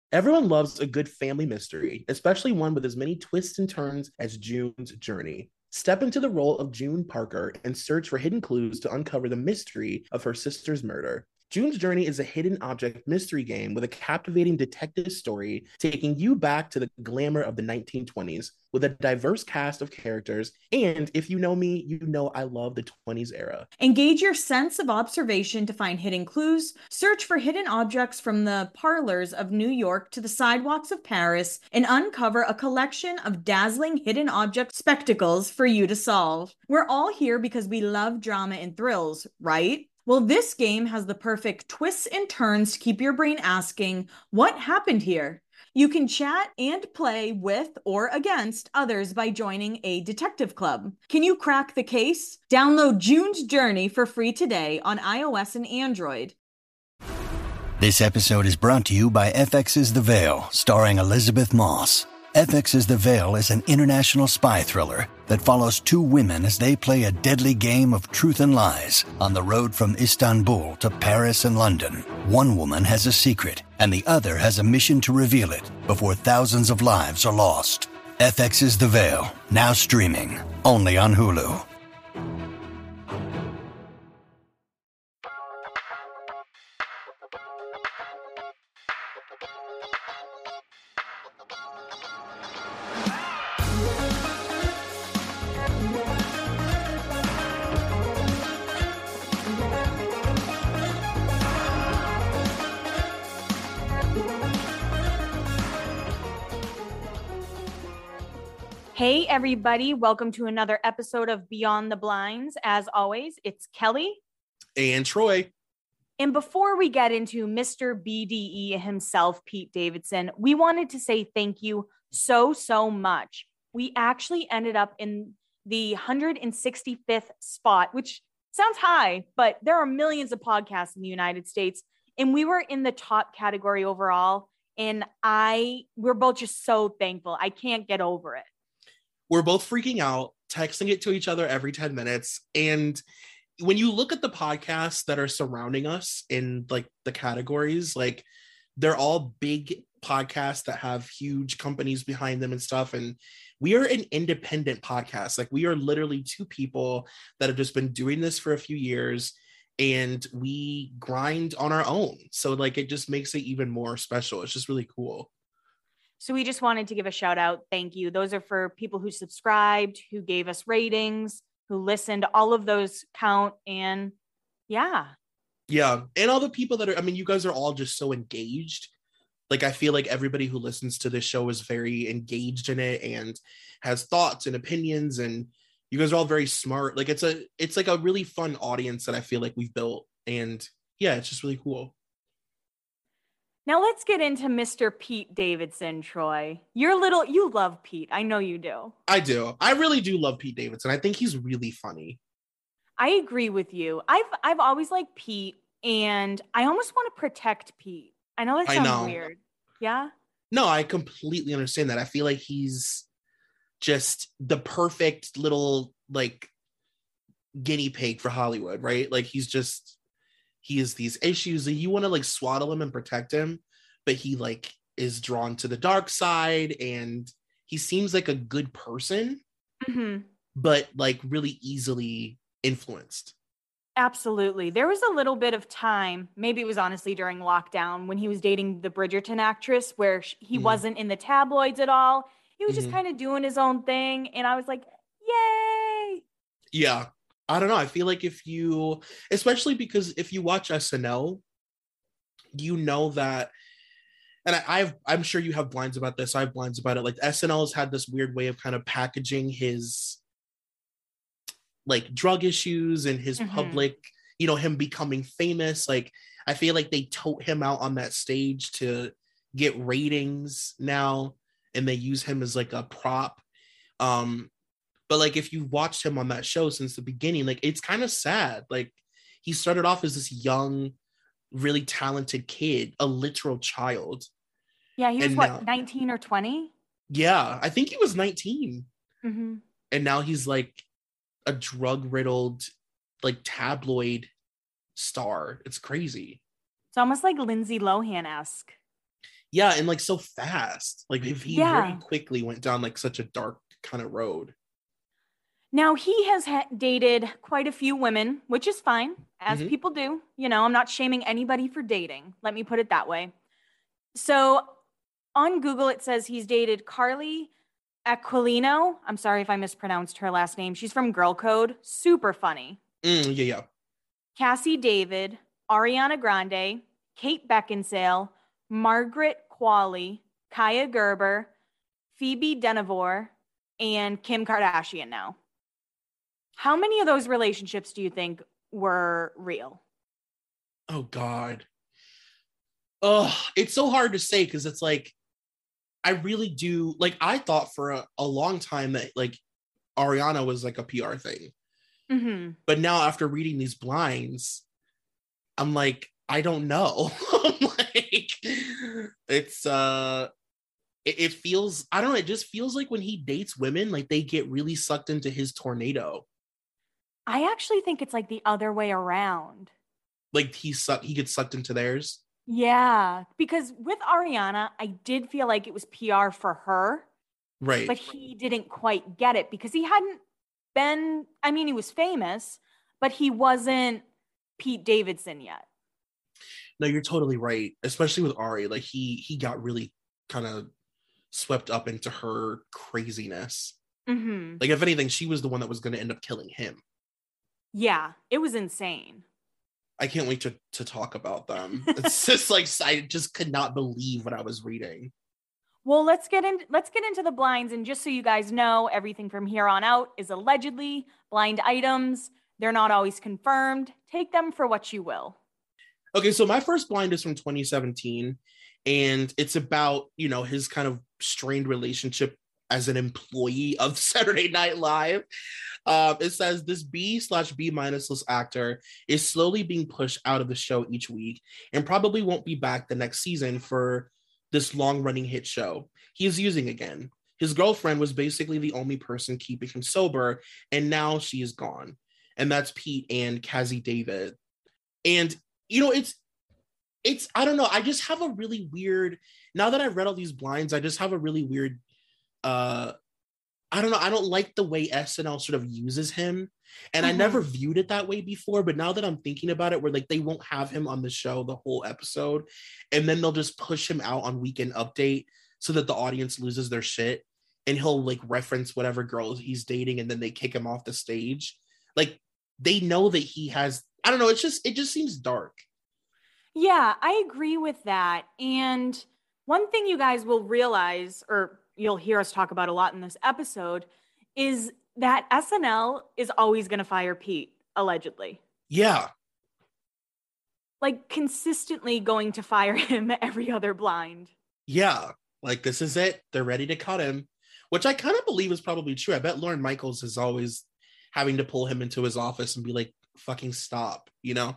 Everyone loves a good family mystery, especially one with as many twists and turns as June's Journey. Step into the role of June Parker and search for hidden clues to uncover the mystery of her sister's murder. June's Journey is a hidden object mystery game with a captivating detective story taking you back to the glamour of the 1920s with a diverse cast of characters. And if you know me, you know I love the 20s era. Engage your sense of observation to find hidden clues, search for hidden objects from the parlors of New York to the sidewalks of Paris, and uncover a collection of dazzling hidden object spectacles for you to solve. We're all here because we love drama and thrills, right? Well, this game has the perfect twists and turns to keep your brain asking, what happened here? You can chat and play with or against others by joining a detective club. Can you crack the case? Download June's Journey for free today on iOS and Android. This episode is brought to you by FX's The Veil, starring Elizabeth Moss. FX's The Veil is an international spy thriller that follows two women as they play a deadly game of truth and lies on the road from Istanbul to Paris and London. One woman has a secret, and the other has a mission to reveal it before thousands of lives are lost. FX's The Veil, now streaming, only on Hulu. Hey, everybody. Welcome to another episode of Beyond the Blinds. As always, it's Kelly. And Troy. And before we get into Mr. BDE himself, Pete Davidson, we wanted to say thank you so much. We actually ended up in the 165th spot, which sounds high, but there are millions of podcasts in the United States. And we were in the top category overall. And we're both just so thankful. I can't get over it. We're both freaking out, texting it to each other every 10 minutes. And when you look at the podcasts that are surrounding us in like the categories, like they're all big podcasts that have huge companies behind them and stuff. And we are an independent podcast. Like we are literally two people that have just been doing this for a few years and we grind on our own. So like it just makes it even more special. It's just really cool. So we just wanted to give a shout out. Thank you. Those are for people who subscribed, who gave us ratings, who listened. All of those count. And yeah. Yeah. And all the people that are, I mean, you guys are all just so engaged. Like, I feel like everybody who listens to this show is very engaged in it and has thoughts and opinions. And you guys are all very smart. Like it's like a really fun audience that I feel like we've built. And yeah, it's just really cool. Now let's get into Mr. Pete Davidson, Troy. You love Pete. I know you do. I do. I really do love Pete Davidson. I think he's really funny. I agree with you. I've always liked Pete, and I almost want to protect Pete. I know that sounds weird. Yeah? No, I completely understand that. I feel like he's just the perfect little like guinea pig for Hollywood, right? Like he has these issues and you want to like swaddle him and protect him, but he like is drawn to the dark side and he seems like a good person, but like really easily influenced. Absolutely. There was a little bit of time, maybe it was honestly during lockdown, when he was dating the Bridgerton actress where he wasn't in the tabloids at all. He was just kind of doing his own thing. And I was like, yay. Yeah. I don't know. I feel like especially because if you watch SNL, you know that, and I'm sure you have blinds about this. I have blinds about it. Like SNL has had this weird way of kind of packaging his like drug issues and his public, him becoming famous. Like I feel like they tote him out on that stage to get ratings now, and they use him as like a prop. But like if you watched him on that show since the beginning, like it's kind of sad. Like he started off as this young, really talented kid, a literal child. Yeah, he was 19 or 20? Yeah, I think he was 19. And now he's like a drug-riddled, like tabloid star. It's crazy. It's almost like Lindsay Lohan-esque. Yeah, and like so fast. Like if he very Yeah. quickly went down like such a dark kind of road. Now, he has dated quite a few women, which is fine, as Mhm. people do. You know, I'm not shaming anybody for dating. Let me put it that way. So on Google, it says he's dated Carly Aquilino. I'm sorry if I mispronounced her last name. She's from Girl Code. Super funny. Yeah. Cassie David, Ariana Grande, Kate Beckinsale, Margaret Qualley, Kaya Gerber, Phoebe Denevor, and Kim Kardashian now. How many of those relationships do you think were real? Oh God. Oh, it's so hard to say because it's like I really do like I thought for a long time that like Ariana was like a PR thing. Mm-hmm. But now after reading these blinds, I'm like, I don't know. I'm like, it's it feels, I don't know, it just feels like when he dates women, like they get really sucked into his tornado. I actually think it's like the other way around. Like he gets sucked into theirs. Yeah, because with Ariana, I did feel like it was PR for her, Right. but he didn't quite get it because he hadn't been, I mean, he was famous, but he wasn't Pete Davidson yet. No, you're totally right. Especially with Ari. Like he got really kind of swept up into her craziness. Mm-hmm. Like if anything, she was the one that was gonna end up killing him. Yeah, it was insane. I can't wait to talk about them. It's just like I just could not believe what I was reading. Well, let's get into the blinds, and just so you guys know, everything from here on out is allegedly blind items. They're not always confirmed. Take them for what you will. Okay, so my first blind is from 2017, and it's about, his kind of strained relationship as an employee of Saturday Night Live. It says this B/B minus list actor is slowly being pushed out of the show each week and probably won't be back the next season for this long running hit show. He is using again. His girlfriend was basically the only person keeping him sober, and now she is gone. And that's Pete and Cassie David. And it's I don't know. I just have a really weird, now that I've read all these blinds, I just have a really weird I don't know. I don't like the way SNL sort of uses him. And I never viewed it that way before, but now that I'm thinking about it, where like they won't have him on the show the whole episode, and then they'll just push him out on Weekend Update so that the audience loses their shit, and he'll like reference whatever girl he's dating, and then they kick him off the stage. Like they know that he has, I don't know, it just seems dark. Yeah, I agree with that. And one thing you guys will realize, or you'll hear us talk about a lot in this episode, is that SNL is always going to fire Pete, allegedly. Yeah. Like consistently going to fire him every other blind. Yeah. Like this is it. They're ready to cut him, which I kind of believe is probably true. I bet Lorne Michaels is always having to pull him into his office and be like, fucking stop, Yeah,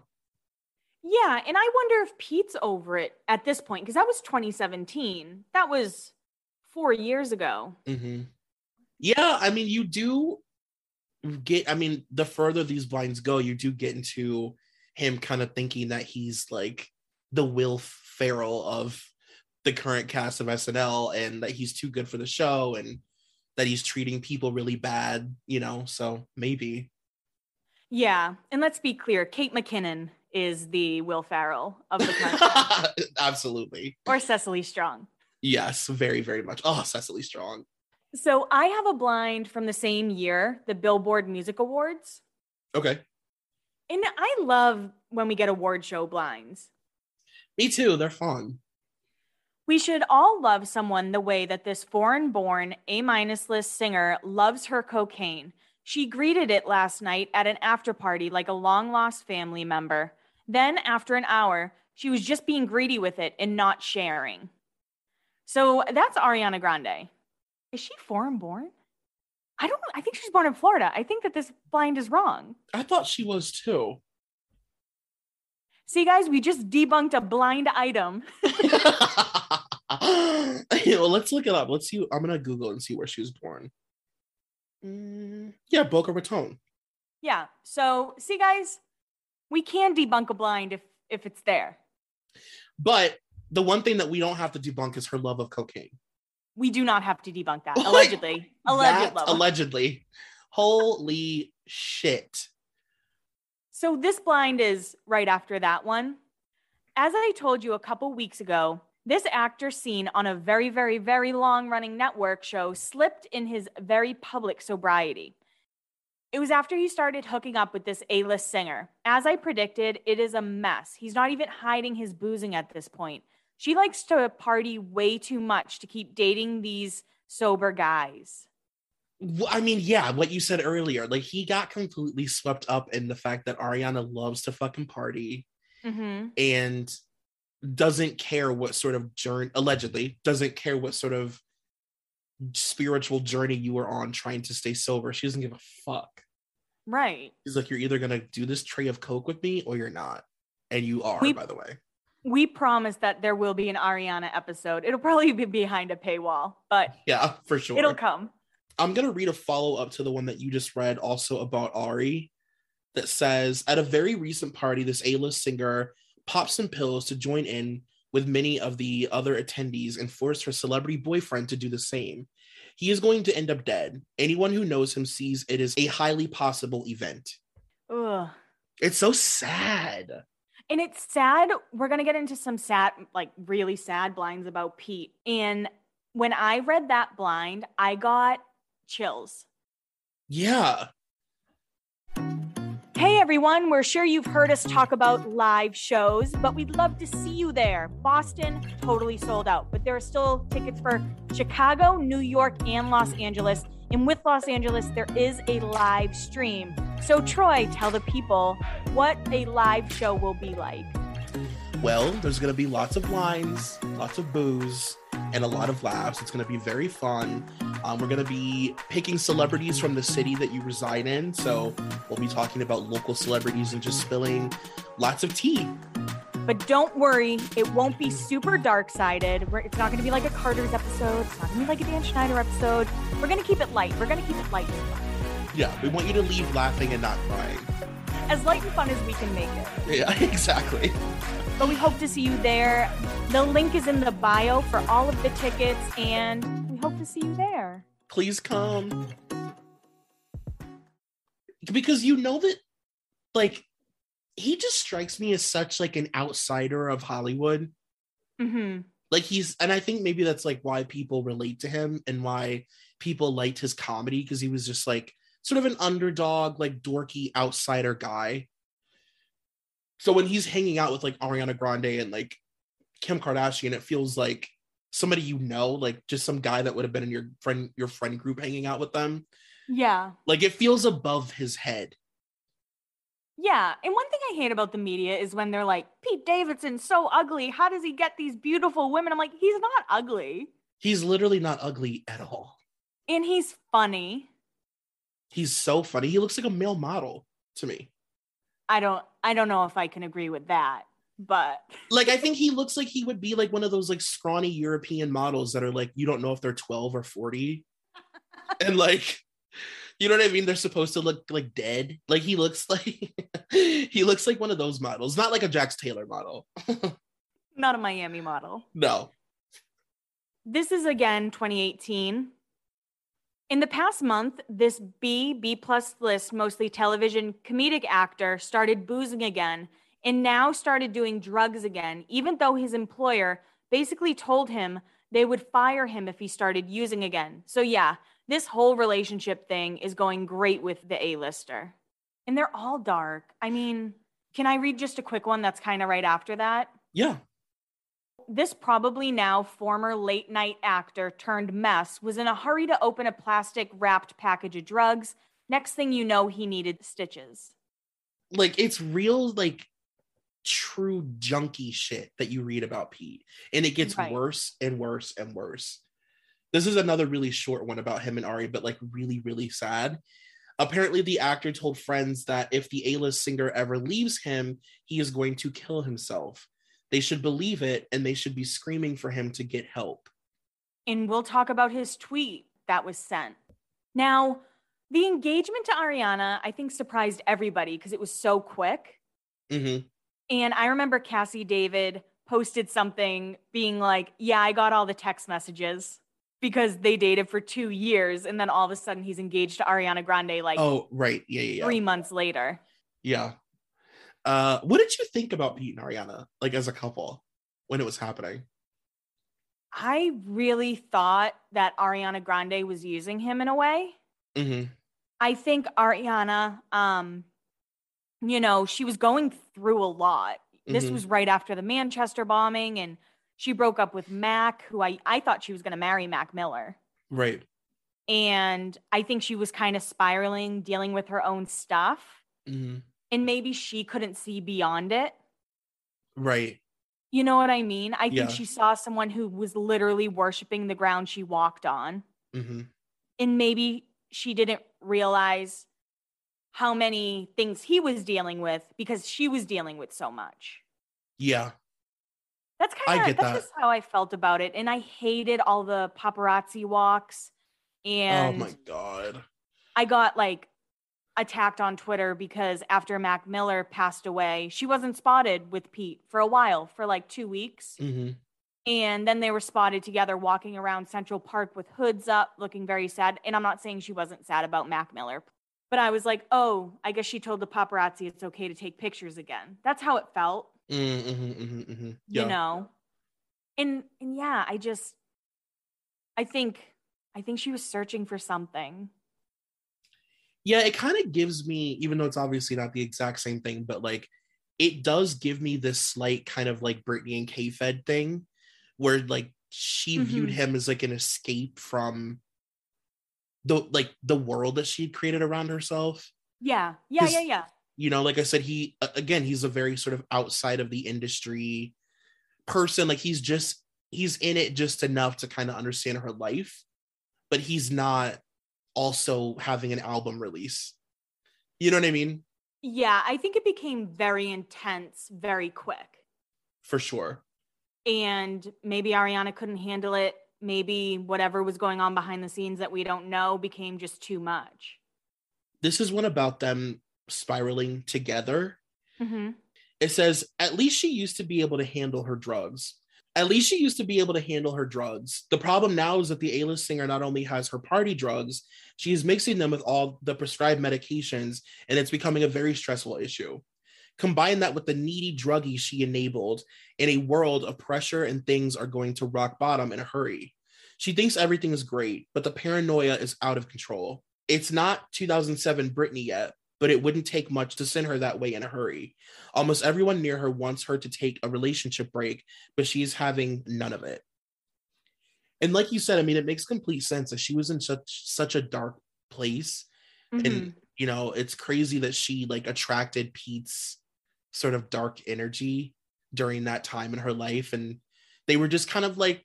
and I wonder if Pete's over it at this point, because that was 2017. That was 4 years ago. Mm-hmm. Yeah, I mean, you do get, I mean, the further these blinds go, you do get into him kind of thinking that he's like the Will Ferrell of the current cast of SNL, and that he's too good for the show, and that he's treating people really bad, so maybe. Yeah, and let's be clear, Kate McKinnon is the Will Ferrell of the country. Absolutely. Or Cecily Strong. Yes, very, very much. Oh, Cecily Strong. So I have a blind from the same year, the Billboard Music Awards. Okay. And I love when we get award show blinds. Me too. They're fun. We should all love someone the way that this foreign-born A- list singer loves her cocaine. She greeted it last night at an after party like a long-lost family member. Then, after an hour, she was just being greedy with it and not sharing. So that's Ariana Grande. Is she foreign-born? I don't know. I think she's born in Florida. I think that this blind is wrong. I thought she was too. See, guys, we just debunked a blind item. Well, let's look it up. Let's see. I'm going to Google and see where she was born. Yeah, Boca Raton. Yeah. So, see, guys, we can debunk a blind if it's there. But The one thing that we don't have to debunk is her love of cocaine. We do not have to debunk that. Like, Allegedly. Holy shit. So this blind is right after that one. As I told you a couple weeks ago, this actor seen on a very, very, very long-running network show slipped in his very public sobriety. It was after he started hooking up with this A-list singer. As I predicted, it is a mess. He's not even hiding his boozing at this point. She likes to party way too much to keep dating these sober guys. I mean, yeah, what you said earlier, like he got completely swept up in the fact that Ariana loves to fucking party and doesn't care what sort of journey, allegedly, doesn't care what sort of spiritual journey you were on trying to stay sober. She doesn't give a fuck. Right. She's like, you're either going to do this tray of Coke with me or you're not. And you are, by the way. We promise that there will be an Ariana episode. It'll probably be behind a paywall, but yeah, for sure. It'll come. I'm going to read a follow-up to the one that you just read also about Ari that says, at a very recent party, this A-list singer popped some pills to join in with many of the other attendees and forced her celebrity boyfriend to do the same. He is going to end up dead. Anyone who knows him sees it as a highly possible event. Ugh. It's so sad. And it's sad. We're going to get into some sad, like really sad blinds about Pete. And when I read that blind, I got chills. Yeah. Hey everyone, we're sure you've heard us talk about live shows, but we'd love to see you there. Boston, totally sold out, but there are still tickets for Chicago, New York, and Los Angeles. And with Los Angeles, there is a live stream. So Troy, tell the people what a live show will be like. Well, there's going to be lots of lines, lots of booze, and a lot of laughs. It's going to be very fun. We're going to be picking celebrities from the city that you reside in. So we'll be talking about local celebrities and just spilling lots of tea. But don't worry, it won't be super dark-sided. It's not going to be like a Carter's episode. It's not going to be like a Dan Schneider episode. We're going to keep it light. We're going to keep it light and fun. Yeah, we want you to leave laughing and not crying. As light and fun as we can make it. Yeah, exactly. But we hope to see you there. The link is in the bio for all of the tickets, and we hope to see you there. Please come. Because you know that, like, he just strikes me as such, like, an outsider of Hollywood. Mm-hmm. Like, and I think maybe that's, like, why people relate to him and why people liked his comedy, because he was just, like, sort of an underdog, like, dorky outsider guy. So when he's hanging out with like Ariana Grande and like Kim Kardashian, it feels like somebody you know, like just some guy that would have been in your friend group hanging out with them. Yeah. Like it feels above his head. Yeah. And one thing I hate about the media is when they're like, Pete Davidson's so ugly. How does he get these beautiful women? I'm like, he's not ugly. He's literally not ugly at all. And he's funny. He's so funny. He looks like a male model to me. I don't know if I can agree with that, but like I think he looks like he would be like one of those like scrawny European models that are like you don't know if they're 12 or 40. And like you know what I mean? They're supposed to look like dead. Like he looks like one of those models, not like a Jax Taylor model. Not a Miami model. No. This is again 2018. In the past month, this B+ list, mostly television comedic actor started boozing again and now started doing drugs again, even though his employer basically told him they would fire him if he started using again. So yeah, this whole relationship thing is going great with the A-lister. And they're all dark. I mean, can I read just a quick one that's kind of right after that? Yeah. This probably now former late night actor turned mess was in a hurry to open a plastic wrapped package of drugs. Next thing you know, he needed stitches. Like it's real, like true junkie shit that you read about Pete. And it gets worse and worse and worse. This is another really short one about him and Ari, but like really, really sad. Apparently the actor told friends that if the A-list singer ever leaves him, he is going to kill himself. They should believe it, and they should be screaming for him to get help. And we'll talk about his tweet that was sent. Now, the engagement to Ariana, I think, surprised everybody because it was so quick. Mm-hmm. And I remember Cassie David posted something being like, yeah, I got all the text messages because they dated for 2 years. And then all of a sudden he's engaged to Ariana Grande like oh, right. Yeah. 3 months later. Yeah. What did you think about Pete and Ariana, like as a couple when it was happening? I really thought that Ariana Grande was using him in a way. Mm-hmm. I think Ariana, she was going through a lot. This Mm-hmm. was right after the Manchester bombing, and she broke up with Mac, who I thought she was going to marry Mac Miller. Right. And I think she was kind of spiraling, dealing with her own stuff. Mm-hmm. And maybe she couldn't see beyond it. Right. You know what I mean? I think Yeah. she saw someone who was literally worshiping the ground she walked on. Mm-hmm. And maybe she didn't realize how many things he was dealing with because she was dealing with so much. Yeah. That's just how I felt about it. And I hated all the paparazzi walks. And oh my God. I got like attacked on Twitter because after Mac Miller passed away, she wasn't spotted with Pete for a while, for like 2 weeks. Mm-hmm. And then they were spotted together walking around Central Park with hoods up, looking very sad. And I'm not saying she wasn't sad about Mac Miller, but I was like, oh, I guess she told the paparazzi it's okay to take pictures again. That's how it felt. Mm-hmm, mm-hmm, mm-hmm. Yeah. You know? And yeah, I think she was searching for something. Yeah, it kind of gives me, even though it's obviously not the exact same thing, but like it does give me this slight kind of like Britney and K-Fed thing where like she viewed him as like an escape from the world that she had created around herself. Yeah. You know, like I said, he's a very sort of outside of the industry person. Like he's in it just enough to kind of understand her life, but he's not also having an album release. You know what I mean? Yeah, I think it became very intense very quick. For sure. And maybe Ariana couldn't handle it. Maybe whatever was going on behind the scenes that we don't know became just too much. This is one about them spiraling together. Mm-hmm. It says, at least she used to be able to handle her drugs. At least she used to be able to handle her drugs. The problem now is that the A-list singer not only has her party drugs, she is mixing them with all the prescribed medications, and it's becoming a very stressful issue. Combine that with the needy druggies she enabled in a world of pressure and things are going to rock bottom in a hurry. She thinks everything is great, but the paranoia is out of control. It's not 2007 Britney yet, but it wouldn't take much to send her that way in a hurry. Almost everyone near her wants her to take a relationship break, but she's having none of it. And like you said, I mean, it makes complete sense that she was in such a dark place. Mm-hmm. And, you know, it's crazy that she like attracted Pete's sort of dark energy during that time in her life. And they were just kind of like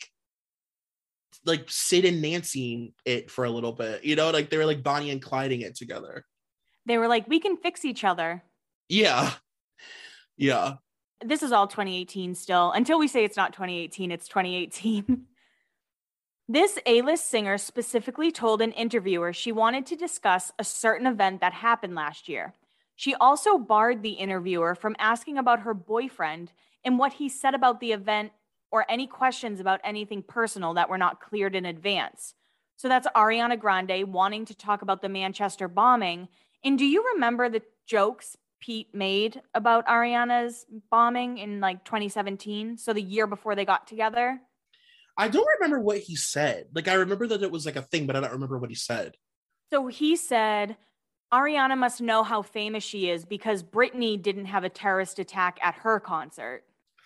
Sid and Nancy it for a little bit, you know, like they were like Bonnie and Clyding it together. They were like, we can fix each other. Yeah. Yeah. This is all 2018 still. Until we say it's not 2018, it's 2018. This A-list singer specifically told an interviewer she wanted to discuss a certain event that happened last year. She also barred the interviewer from asking about her boyfriend and what he said about the event or any questions about anything personal that were not cleared in advance. So that's Ariana Grande wanting to talk about the Manchester bombing. And do you remember the jokes Pete made about Ariana's bombing in like 2017? So the year before they got together? I don't remember what he said. Like, I remember that it was like a thing, but I don't remember what he said. So he said, Ariana must know how famous she is because Britney didn't have a terrorist attack at her concert.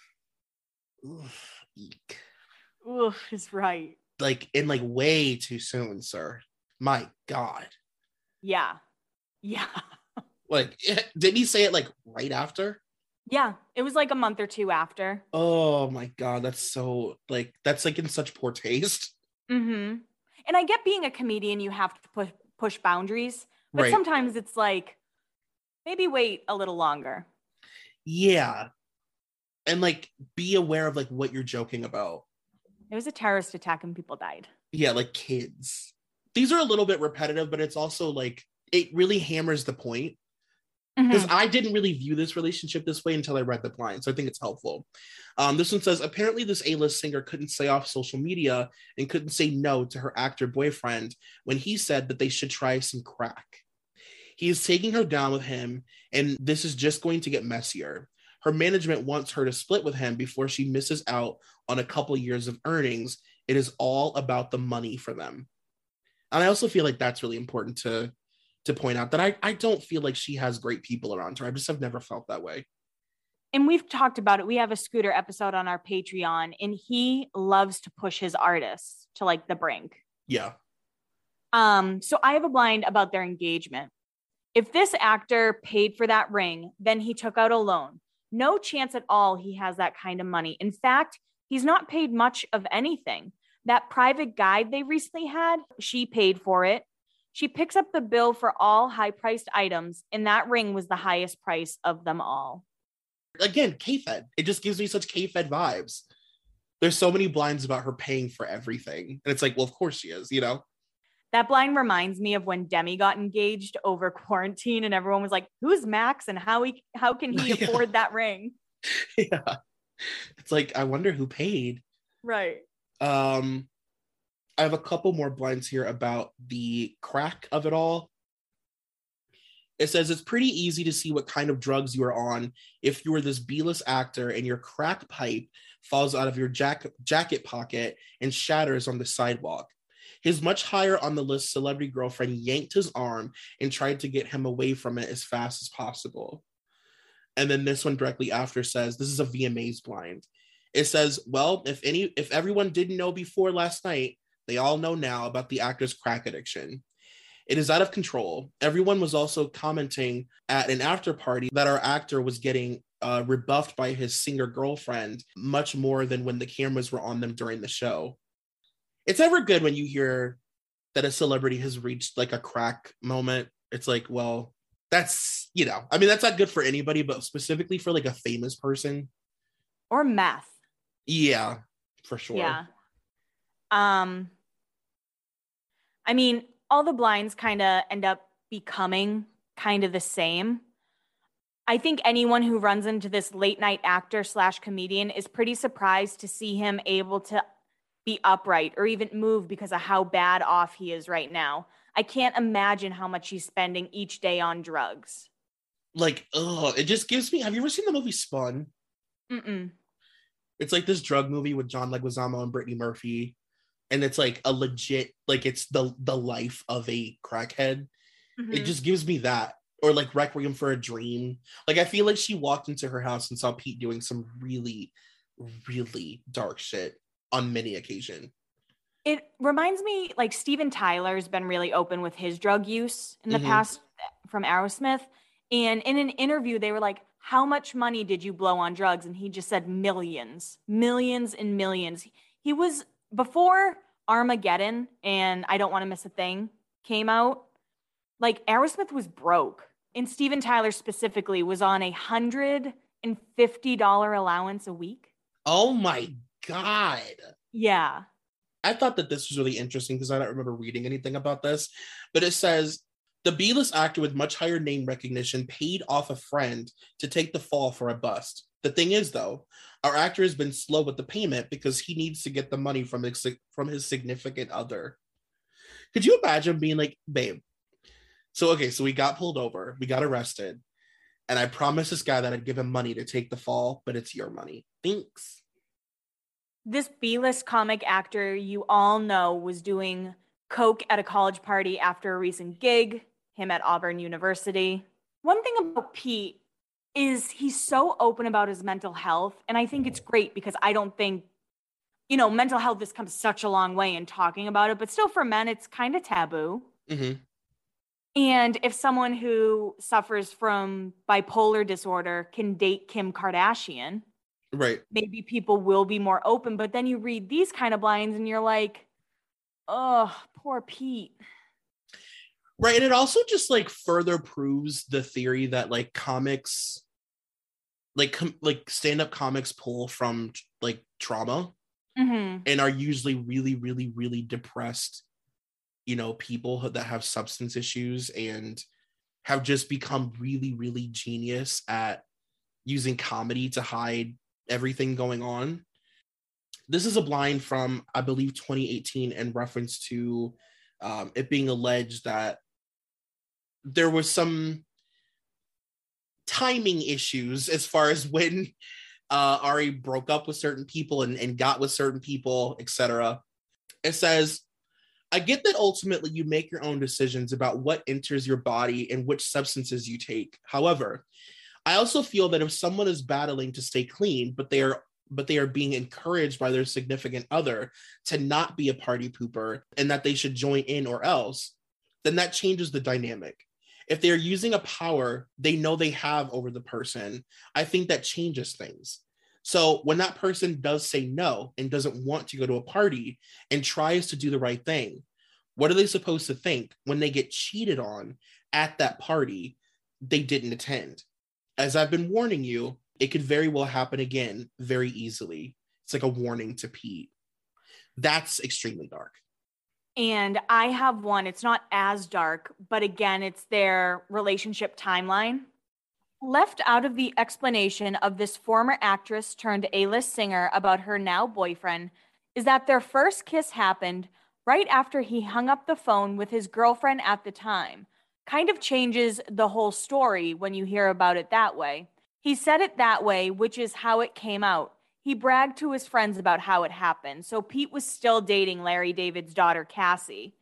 Oof, eek. Oof is right. Like, in like way too soon, sir. My God. Yeah. Yeah. Like, didn't he say it like right after? Yeah, it was like a month or two after. Oh my God, that's so like that's like in such poor taste. Mm-hmm. And I get being a comedian, you have to push boundaries, but right. Sometimes it's like maybe wait a little longer. Yeah, and like be aware of like what you're joking about. It was a terrorist attack and people died. Yeah, like kids. These are a little bit repetitive, but it's also like it really hammers the point because I didn't really view this relationship this way until I read the blind. So I think it's helpful. This one says, apparently this A-list singer couldn't stay off social media and couldn't say no to her actor boyfriend when he said that they should try some crack. He is taking her down with him, and this is just going to get messier. Her management wants her to split with him before she misses out on a couple years of earnings. It is all about the money for them. And I also feel like that's really important to point out, that I don't feel like she has great people around her. I just have never felt that way. And we've talked about it. We have a Scooter episode on our Patreon, and he loves to push his artists to like the brink. Yeah. So I have a blind about their engagement. If this actor paid for that ring, then he took out a loan. No chance at all he has that kind of money. In fact, he's not paid much of anything. That private guide they recently had, she paid for it. She picks up the bill for all high-priced items, and that ring was the highest price of them all. Again, K-Fed. It just gives me such K-Fed vibes. There's so many blinds about her paying for everything. And it's like, well, of course she is, you know? That blind reminds me of when Demi got engaged over quarantine, and everyone was like, who's Max and how can he afford that ring? Yeah. It's like, I wonder who paid. Right. I have a couple more blinds here about the crack of it all. It says it's pretty easy to see what kind of drugs you are on if you are this B-list actor and your crack pipe falls out of your jacket pocket and shatters on the sidewalk. His much higher on the list celebrity girlfriend yanked his arm and tried to get him away from it as fast as possible. And then this one directly after says, this is a VMAs blind. It says, well, if everyone didn't know before last night, they all know now about the actor's crack addiction. It is out of control. Everyone was also commenting at an after party that our actor was getting rebuffed by his singer girlfriend much more than when the cameras were on them during the show. It's ever good when you hear that a celebrity has reached like a crack moment. It's like, well, that's, you know, I mean, that's not good for anybody, but specifically for like a famous person. Or meth. Yeah, for sure. Yeah. I mean, all the blinds kind of end up becoming kind of the same. I think anyone who runs into this late night actor / comedian is pretty surprised to see him able to be upright or even move because of how bad off he is right now. I can't imagine how much he's spending each day on drugs. Like, it just gives me, have you ever seen the movie Spun? Mm-mm. It's like this drug movie with John Leguizamo and Brittany Murphy. And it's like a legit, like it's the life of a crackhead. Mm-hmm. It just gives me that. Or like Requiem for a Dream. Like I feel like she walked into her house and saw Pete doing some really, really dark shit on many occasions. It reminds me, like Steven Tyler's been really open with his drug use in the past from Aerosmith. And in an interview, they were like, how much money did you blow on drugs? And he just said millions and millions. He was, before Armageddon and I Don't Want to Miss a Thing came out, like Aerosmith was broke. And Steven Tyler specifically was on $150 allowance a week. Oh my God. Yeah. I thought that this was really interesting because I don't remember reading anything about this, but it says the B-list actor with much higher name recognition paid off a friend to take the fall for a bust. The thing is, though, our actor has been slow with the payment because he needs to get the money from his significant other. Could you imagine being like, babe, so we got pulled over, we got arrested, and I promised this guy that I'd give him money to take the fall, but it's your money. Thanks. This B-list comic actor you all know was doing coke at a college party after a recent gig, him at Auburn University. One thing about Pete is he's so open about his mental health, and I think it's great because I don't think, mental health has come such a long way in talking about it, but still for men, it's kind of taboo. Mm-hmm. And if someone who suffers from bipolar disorder can date Kim Kardashian, right, maybe people will be more open. But then you read these kind of blinds and you're like, oh, poor Pete. Right. And it also just like further proves the theory that like comics, like stand-up comics pull from like trauma and are usually really, really, really depressed, people that have substance issues and have just become really, really genius at using comedy to hide everything going on. This is a blind from, I believe, 2018 in reference to it being alleged that there was some timing issues as far as when Ari broke up with certain people and got with certain people, etc. It says, I get that ultimately you make your own decisions about what enters your body and which substances you take. However, I also feel that if someone is battling to stay clean, but they are being encouraged by their significant other to not be a party pooper and that they should join in or else, then that changes the dynamic. If they're using a power they know they have over the person, I think that changes things. So when that person does say no and doesn't want to go to a party and tries to do the right thing, what are they supposed to think when they get cheated on at that party they didn't attend? As I've been warning you, it could very well happen again very easily. It's like a warning to Pete. That's extremely dark. And I have one. It's not as dark, but again, it's their relationship timeline. Left out of the explanation of this former actress turned A-list singer about her now boyfriend is that their first kiss happened right after he hung up the phone with his girlfriend at the time. Kind of changes the whole story when you hear about it that way. He said it that way, which is how it came out. He bragged to his friends about how it happened. So Pete was still dating Larry David's daughter, Cassie,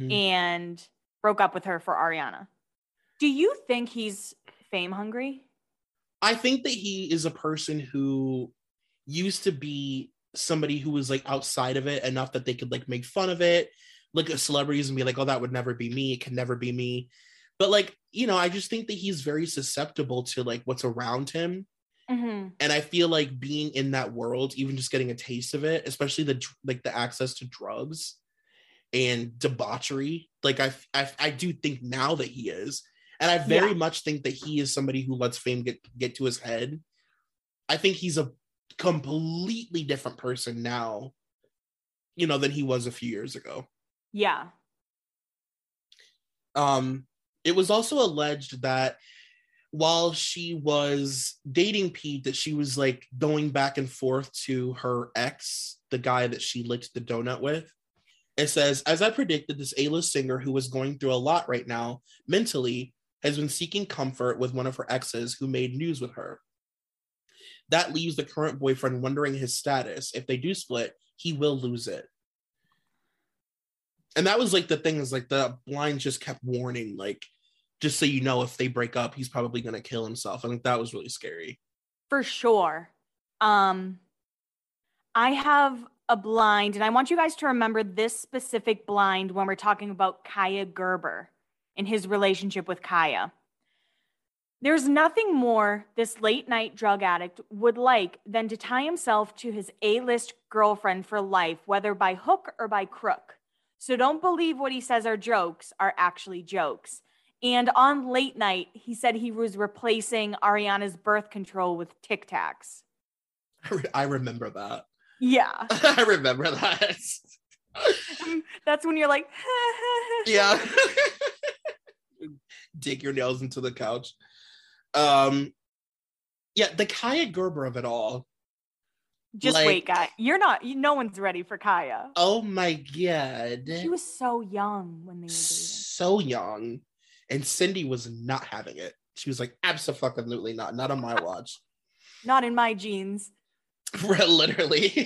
and broke up with her for Ariana. Do you think he's fame hungry? I think that he is a person who used to be somebody who was like outside of it enough that they could like make fun of it, look at celebrities and be like, oh, that would never be me. It can never be me. But like, you know, I just think that he's very susceptible to like what's around him. And I feel like being in that world, even just getting a taste of it, especially the access to drugs and debauchery, like I do think now that he is. And I very much think that he is somebody who lets fame get to his head. I think he's a completely different person now, you know, than he was a few years ago. Yeah. It was also alleged that while she was dating Pete, that she was like going back and forth to her ex, the guy that she licked the donut with. It says, as I predicted, this A-list singer who was going through a lot right now mentally has been seeking comfort with one of her exes who made news with her. That leaves the current boyfriend wondering his status. If they do split, he will lose it. And that was like the thing, is like the blind just kept warning, like, just so you know, if they break up, he's probably going to kill himself. I think that was really scary. For sure. I have a blind, and I want you guys to remember this specific blind when we're talking about Kaia Gerber and his relationship with Kaya. There's nothing more this late night drug addict would like than to tie himself to his A-list girlfriend for life, whether by hook or by crook. So don't believe what he says are jokes are actually jokes. And on late night, he said he was replacing Ariana's birth control with Tic Tacs. I remember that. Yeah. I remember that. That's when you're like, yeah. Dig your nails into the couch. Yeah, the Kaia Gerber of it all. Just like, wait, guy. No one's ready for Kaya. Oh my God. She was so young when they were dating. So young. And Cindy was not having it. She was like, absolutely not. Not on my watch. Not in my jeans. Literally.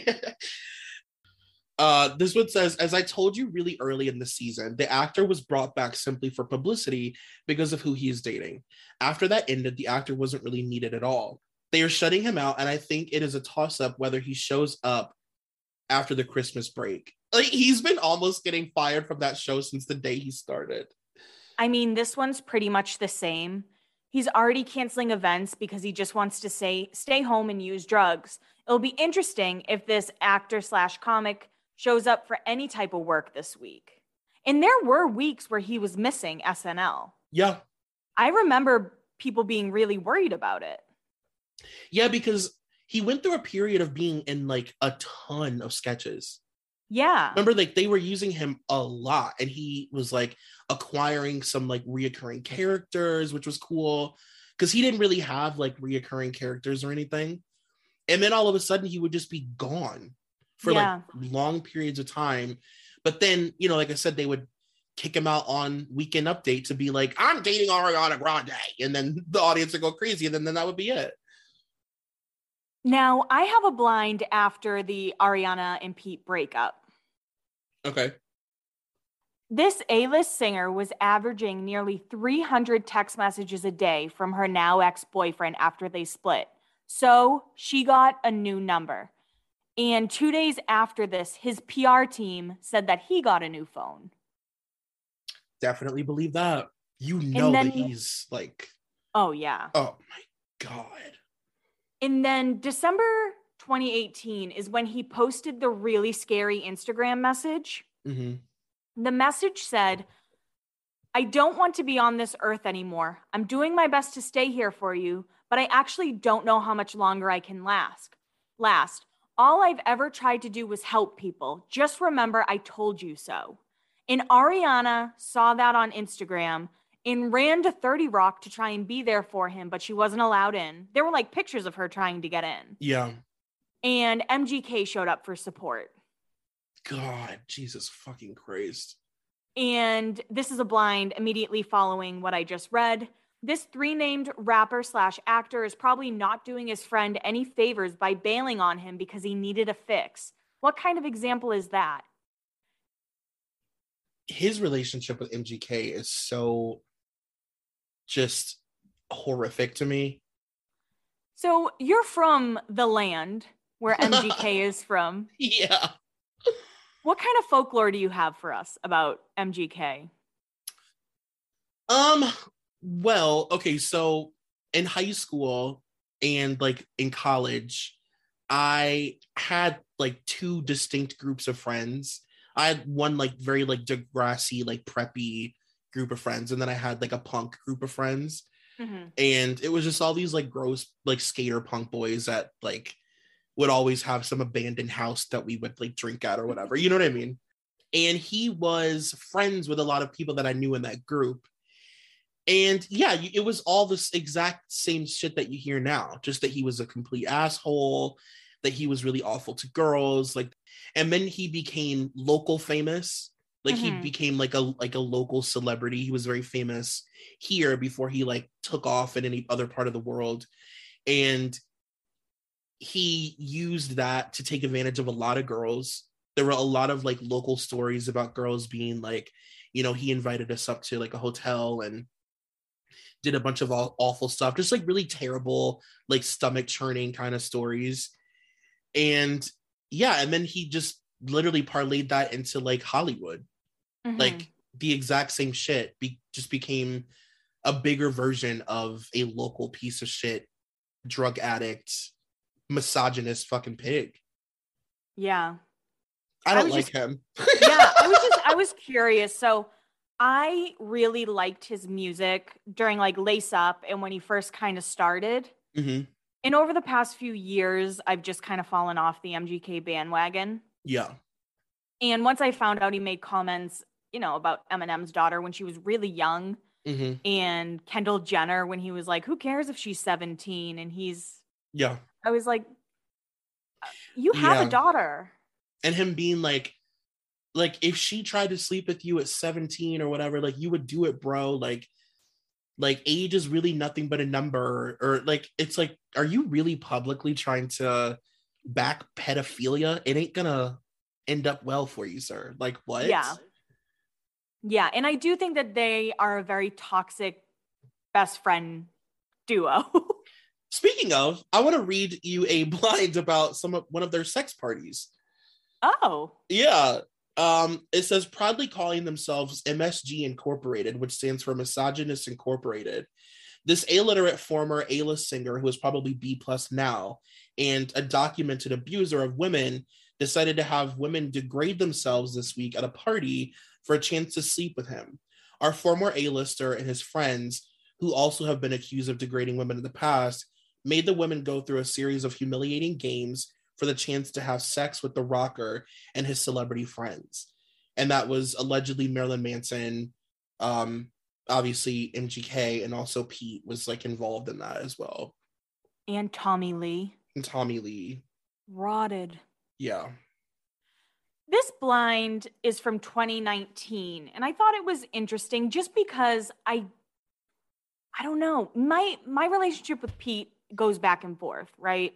This one says, as I told you really early in the season, the actor was brought back simply for publicity because of who he is dating. After that ended, the actor wasn't really needed at all. They are shutting him out, and I think it is a toss-up whether he shows up after the Christmas break. Like, he's been almost getting fired from that show since the day he started. I mean, this one's pretty much the same. He's already canceling events because he just wants to stay home and use drugs. It'll be interesting if this actor/comic shows up for any type of work this week. And there were weeks where he was missing SNL. Yeah. I remember people being really worried about it. Yeah, because he went through a period of being in like a ton of sketches. Yeah. Remember, like they were using him a lot, and he was like acquiring some like reoccurring characters, which was cool because he didn't really have like reoccurring characters or anything. And then all of a sudden he would just be gone for like long periods of time. But then, you know, like I said, they would kick him out on Weekend Update to be like, I'm dating Ariana Grande. And then the audience would go crazy. And then that would be it. Now, I have a blind after the Ariana and Pete breakup. Okay. This A-list singer was averaging nearly 300 text messages a day from her now ex-boyfriend after they split. So she got a new number. And 2 days after this, his PR team said that he got a new phone. Definitely believe that. You know that he's like... Oh, yeah. Oh, my God. And then December 2018 is when he posted the really scary Instagram message. Mm-hmm. The message said, I don't want to be on this earth anymore. I'm doing my best to stay here for you, but I actually don't know how much longer I can last. All I've ever tried to do was help people. Just remember I told you so. And Ariana saw that on Instagram and ran to 30 Rock to try and be there for him, but she wasn't allowed in. There were like pictures of her trying to get in. Yeah. And MGK showed up for support. God, Jesus fucking Christ. And this is a blind immediately following what I just read. This 3-named rapper/actor is probably not doing his friend any favors by bailing on him because he needed a fix. What kind of example is that? His relationship with MGK is so just horrific to me. So you're from the land where MGK is from. Yeah. What kind of folklore do you have for us about MGK? Well, okay, so in high school and like in college, I had like 2 distinct groups of friends. I had one like very like Degrassi, like preppy group of friends, and then I had like a punk group of friends. Mm-hmm. And it was just all these like gross like skater punk boys that like would always have some abandoned house that we would like drink at or whatever, you know what I mean? And he was friends with a lot of people that I knew in that group. And yeah, it was all this exact same shit that you hear now, just that he was a complete asshole, that he was really awful to girls, like, and then he became local famous. Like he became like a local celebrity. He was very famous here before he like took off in any other part of the world. And he used that to take advantage of a lot of girls. There were a lot of like local stories about girls being like, you know, he invited us up to like a hotel and did a bunch of awful stuff, just like really terrible, like stomach churning kind of stories. And yeah, and then he just literally parlayed that into like Hollywood. Like the exact same shit just became a bigger version of a local piece of shit, drug addict, misogynist fucking pig. Yeah. I don't like him. Yeah, I was curious. So I really liked his music during like Lace Up and when he first kind of started. Mm-hmm. And over the past few years, I've just kind of fallen off the MGK bandwagon. Yeah. And once I found out he made comments, you know, about Eminem's daughter when she was really young, and Kendall Jenner when he was like, who cares if she's 17? And I was like, you have a daughter. And him being like if she tried to sleep with you at 17 or whatever, like you would do it, bro. Like age is really nothing but a number, or like, it's like, are you really publicly trying to back pedophilia? It ain't gonna end up well for you, sir. Like, what? Yeah, and I do think that they are a very toxic best friend duo. Speaking of, I want to read you a blind about one of their sex parties. Oh. Yeah. It says proudly calling themselves MSG Incorporated, which stands for Misogynist Incorporated. This illiterate former A-list singer, who is probably B+ now, and a documented abuser of women, decided to have women degrade themselves this week at a party for a chance to sleep with him. Our former A-lister and his friends, who also have been accused of degrading women in the past, made the women go through a series of humiliating games for the chance to have sex with the rocker and his celebrity friends. And that was allegedly Marilyn Manson, obviously MGK, and also Pete was like involved in that as well. And Tommy Lee. And Tommy Lee. Rotted. Yeah. This blind is from 2019, and I thought it was interesting just because I don't know, my relationship with Pete goes back and forth, right?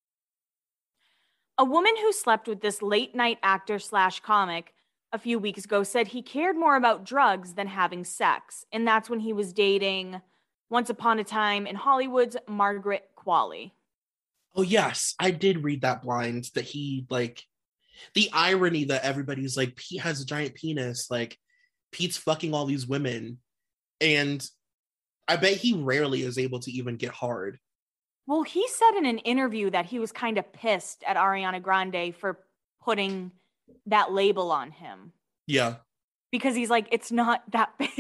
A woman who slept with this late night actor / comic a few weeks ago said he cared more about drugs than having sex, and that's when he was dating Once Upon a Time in Hollywood's Margaret Qualley. Oh yes, I did read that blind, that he like, the irony that everybody's like, Pete has a giant penis, like Pete's fucking all these women, and I bet he rarely is able to even get hard. Well, he said in an interview that he was kind of pissed at Ariana Grande for putting that label on him. Yeah. Because he's like, it's not that big.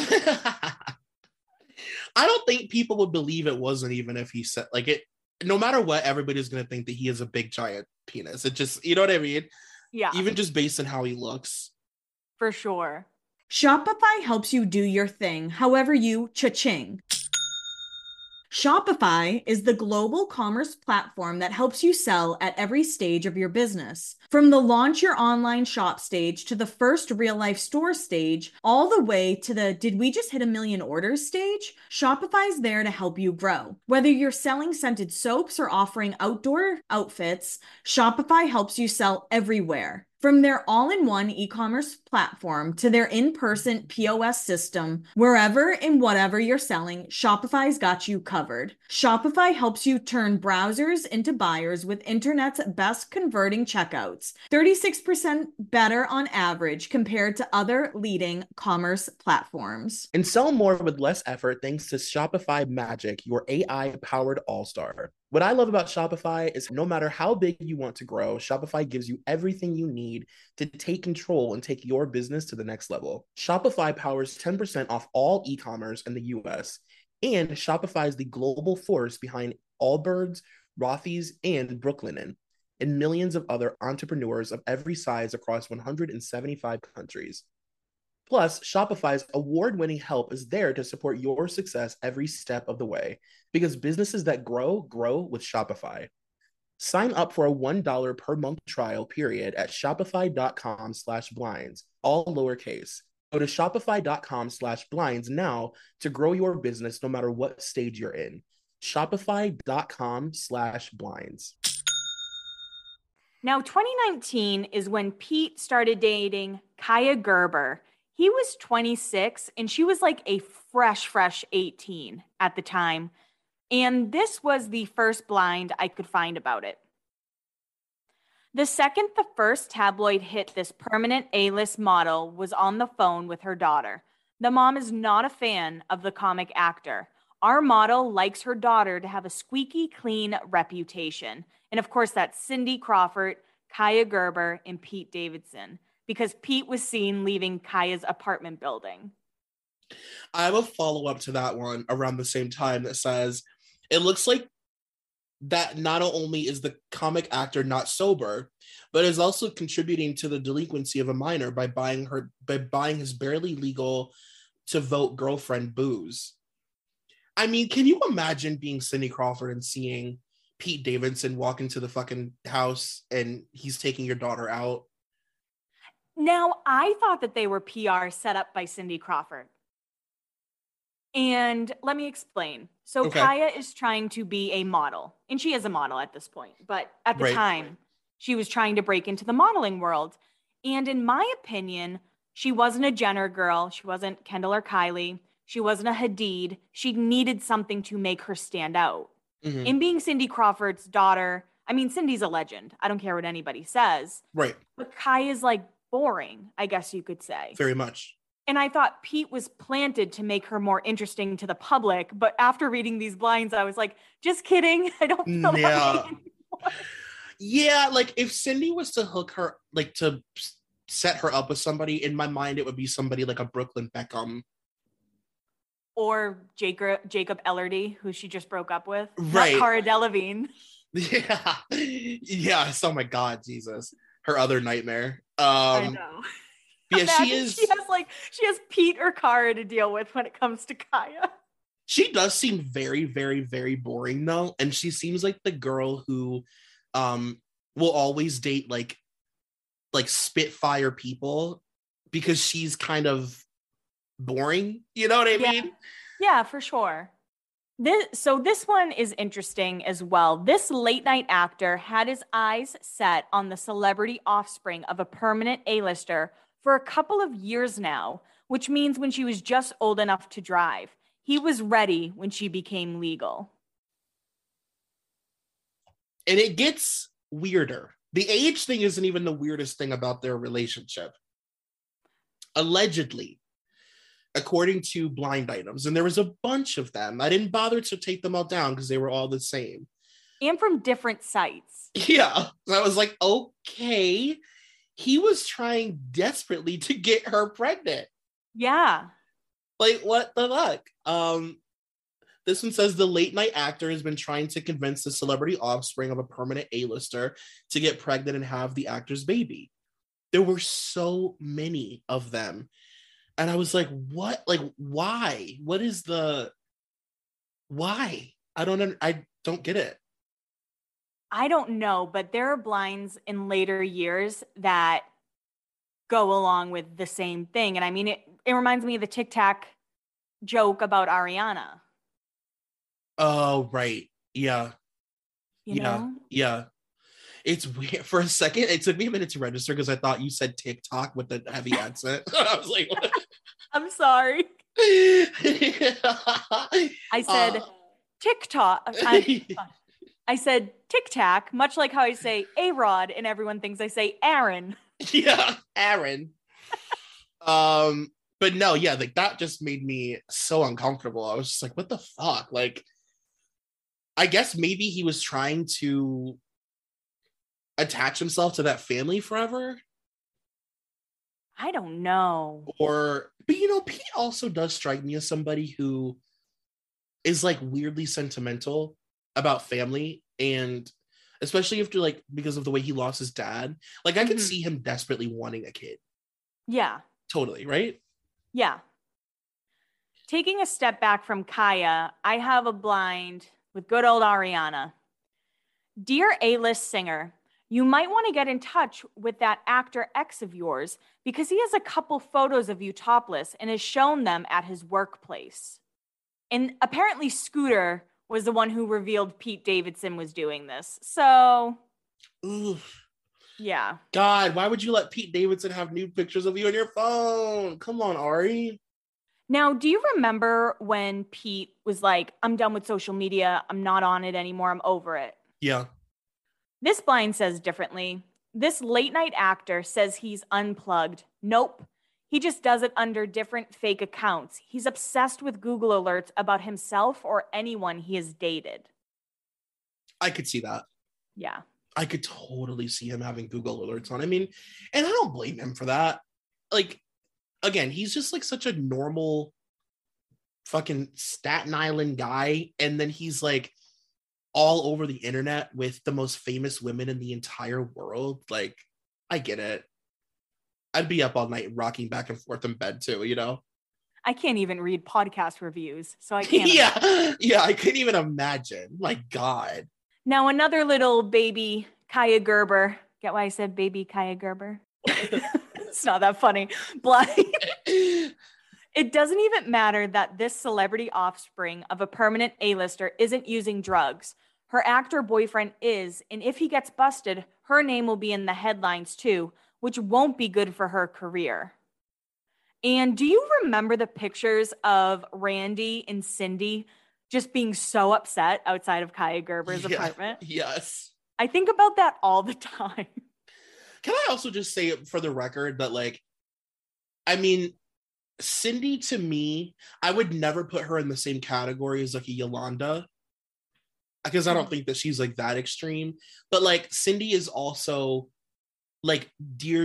I don't think people would believe it wasn't, even if he said, like, it, no matter what, everybody's going to think that he has a big giant penis. It just, you know what I mean? Yeah. Even just based on how he looks. For sure. Shopify helps you do your thing, however you cha-ching. Shopify is the global commerce platform that helps you sell at every stage of your business. From the launch your online shop stage to the first real-life store stage, all the way to the did we just hit 1 million orders stage, Shopify's there to help you grow. Whether you're selling scented soaps or offering outdoor outfits, Shopify helps you sell everywhere. From their all-in-one e-commerce platform to their in-person POS system, wherever and whatever you're selling, Shopify's got you covered. Shopify helps you turn browsers into buyers with internet's best converting checkouts, 36% better on average compared to other leading commerce platforms. And sell more with less effort thanks to Shopify Magic, your AI-powered all-star. What I love about Shopify is no matter how big you want to grow, Shopify gives you everything you need to take control and take your business to the next level. Shopify powers 10% off all e-commerce in the US, and Shopify is the global force behind Allbirds, Rothy's, and Brooklinen, and millions of other entrepreneurs of every size across 175 countries. Plus, Shopify's award-winning help is there to support your success every step of the way, because businesses that grow, grow with Shopify. Sign up for a $1 per month trial period at shopify.com/blinds, all lowercase. Go to shopify.com/blinds now to grow your business no matter what stage you're in. Shopify.com/blinds. Now, 2019 is when Pete started dating Kaya Gerber. He was 26 and she was like a fresh 18 at the time. And this was the first blind I could find about it. The second the first tabloid hit this permanent A-list model was on the phone with her daughter. The mom is not a fan of the comic actor. Our model likes her daughter to have a squeaky clean reputation. And of course, that's Cindy Crawford, Kaya Gerber, and Pete Davidson, because Pete was seen leaving Kaya's apartment building. I have a follow-up to that one around the same time that says, it looks like that not only is the comic actor not sober, but is also contributing to the delinquency of a minor by buying his barely legal to vote girlfriend booze. I mean, can you imagine being Cindy Crawford and seeing Pete Davidson walk into the fucking house and he's taking your daughter out? Now, I thought that they were PR set up by Cindy Crawford. And let me explain. So Okay. Kaya is trying to be a model, and she is a model at this point. But at the Right. time, she was trying to break into the modeling world. And in my opinion, she wasn't a Jenner girl. She wasn't Kendall or Kylie. She wasn't a Hadid. She needed something to make her stand out. Mhm. In being Cindy Crawford's daughter, I mean, Cindy's a legend. I don't care what anybody says. Right. But Kaya's like boring, I guess you could say. Very much. And I thought Pete was planted to make her more interesting to the public. But after reading these blinds, I was like, just kidding. I don't feel that way anymore. Yeah, like if Cindy was to hook her, like to set her up with somebody, in my mind, it would be somebody like a Brooklyn Beckham. Or Jacob Elordi, who she just broke up with. Right. Not Cara Delevingne. Yeah. Yes. Oh my God, Jesus. Her other nightmare. I know. Yeah, Imagine she has Pete or Kara to deal with when it comes to Kaya. She does seem very, very, very boring though. And she seems like the girl who will always date like Spitfire people because she's kind of boring. You know what I mean? Yeah, for sure. This one is interesting as well. This late night actor had his eyes set on the celebrity offspring of a permanent A-lister for a couple of years now, which means when she was just old enough to drive. He was ready when she became legal. And it gets weirder. The age thing isn't even the weirdest thing about their relationship. Allegedly, according to Blind Items, and there was a bunch of them. I didn't bother to take them all down because they were all the same. And from different sites. Yeah. So I was like, okay. He was trying desperately to get her pregnant. Yeah. Like, what the fuck? This one says the late night actor has been trying to convince the celebrity offspring of a permanent A-lister to get pregnant and have the actor's baby. There were so many of them. And I was like, what? Like, why? What is the why? I don't get it. I don't know, but there are blinds in later years that go along with the same thing. And I mean, it reminds me of the Tic Tac joke about Ariana. Oh, right. Yeah. You know? Yeah. It's weird. For a second, it took me a minute to register because I thought you said TikTok with the heavy accent. I was like, what? I'm sorry. I said TikTok. I said Tic Tac, much like how I say A-Rod, and everyone thinks I say Aaron. Yeah, Aaron. But no, yeah, like that just made me so uncomfortable. I was just like, what the fuck? Like, I guess maybe he was trying to attach himself to that family forever. I don't know. But you know, Pete also does strike me as somebody who is like weirdly sentimental about family, and especially after like because of the way he lost his dad. Like I could see him desperately wanting a kid. Yeah. Totally, right? Yeah. Taking a step back from Kaya, I have a blind with good old Ariana. Dear A-list singer, you might want to get in touch with that actor ex of yours because he has a couple photos of you topless and has shown them at his workplace. And apparently Scooter was the one who revealed Pete Davidson was doing this. So, Oof. Yeah. God, why would you let Pete Davidson have nude pictures of you on your phone? Come on, Ari. Now, do you remember when Pete was like, I'm done with social media. I'm not on it anymore. I'm over it. Yeah. This blind says differently. This late night actor says he's unplugged. Nope. He just does it under different fake accounts. He's obsessed with Google alerts about himself or anyone he has dated. I could see that. Yeah. I could totally see him having Google alerts on. I mean, and I don't blame him for that. Like, again, he's just like such a normal fucking Staten Island guy. And then he's like all over the internet with the most famous women in the entire world. Like, I get it. I'd be up all night rocking back and forth in bed too, you know? I can't even read podcast reviews, so I can't. Yeah, I couldn't even imagine. My God. Now, another little baby Kaya Gerber. Get why I said baby Kaya Gerber? It's not that funny. Blind. It doesn't even matter that this celebrity offspring of a permanent A-lister isn't using drugs. Her actor boyfriend is, and if he gets busted, her name will be in the headlines too, which won't be good for her career. And do you remember the pictures of Randy and Cindy just being so upset outside of Kaya Gerber's apartment? Yes. I think about that all the time. Can I also just say for the record that, like, I mean, Cindy, to me, I would never put her in the same category as like a Yolanda, because I don't think that she's like that extreme. But like Cindy is also like dear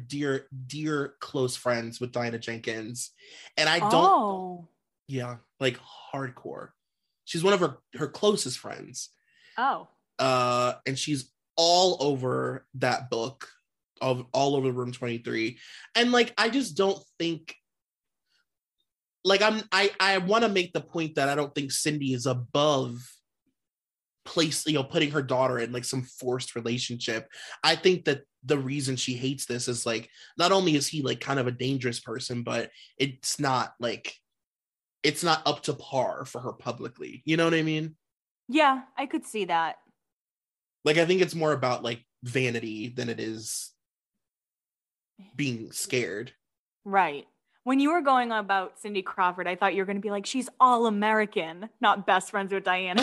close friends with Dinah Jenkins. And I don't, like hardcore. She's one of her closest friends. Oh. And she's all over that book, of all over Room 23. And like, I just don't think, like, I want to make the point that I don't think Cindy is above putting her daughter in like some forced relationship. I think that the reason she hates this is like, not only is he like kind of a dangerous person, but it's not up to par for her publicly. You know what I mean? Yeah, I could see that. Like, I think it's more about like vanity than it is being scared. Right. When you were going on about Cindy Crawford, I thought you were going to be like, she's all American, not best friends with Diana.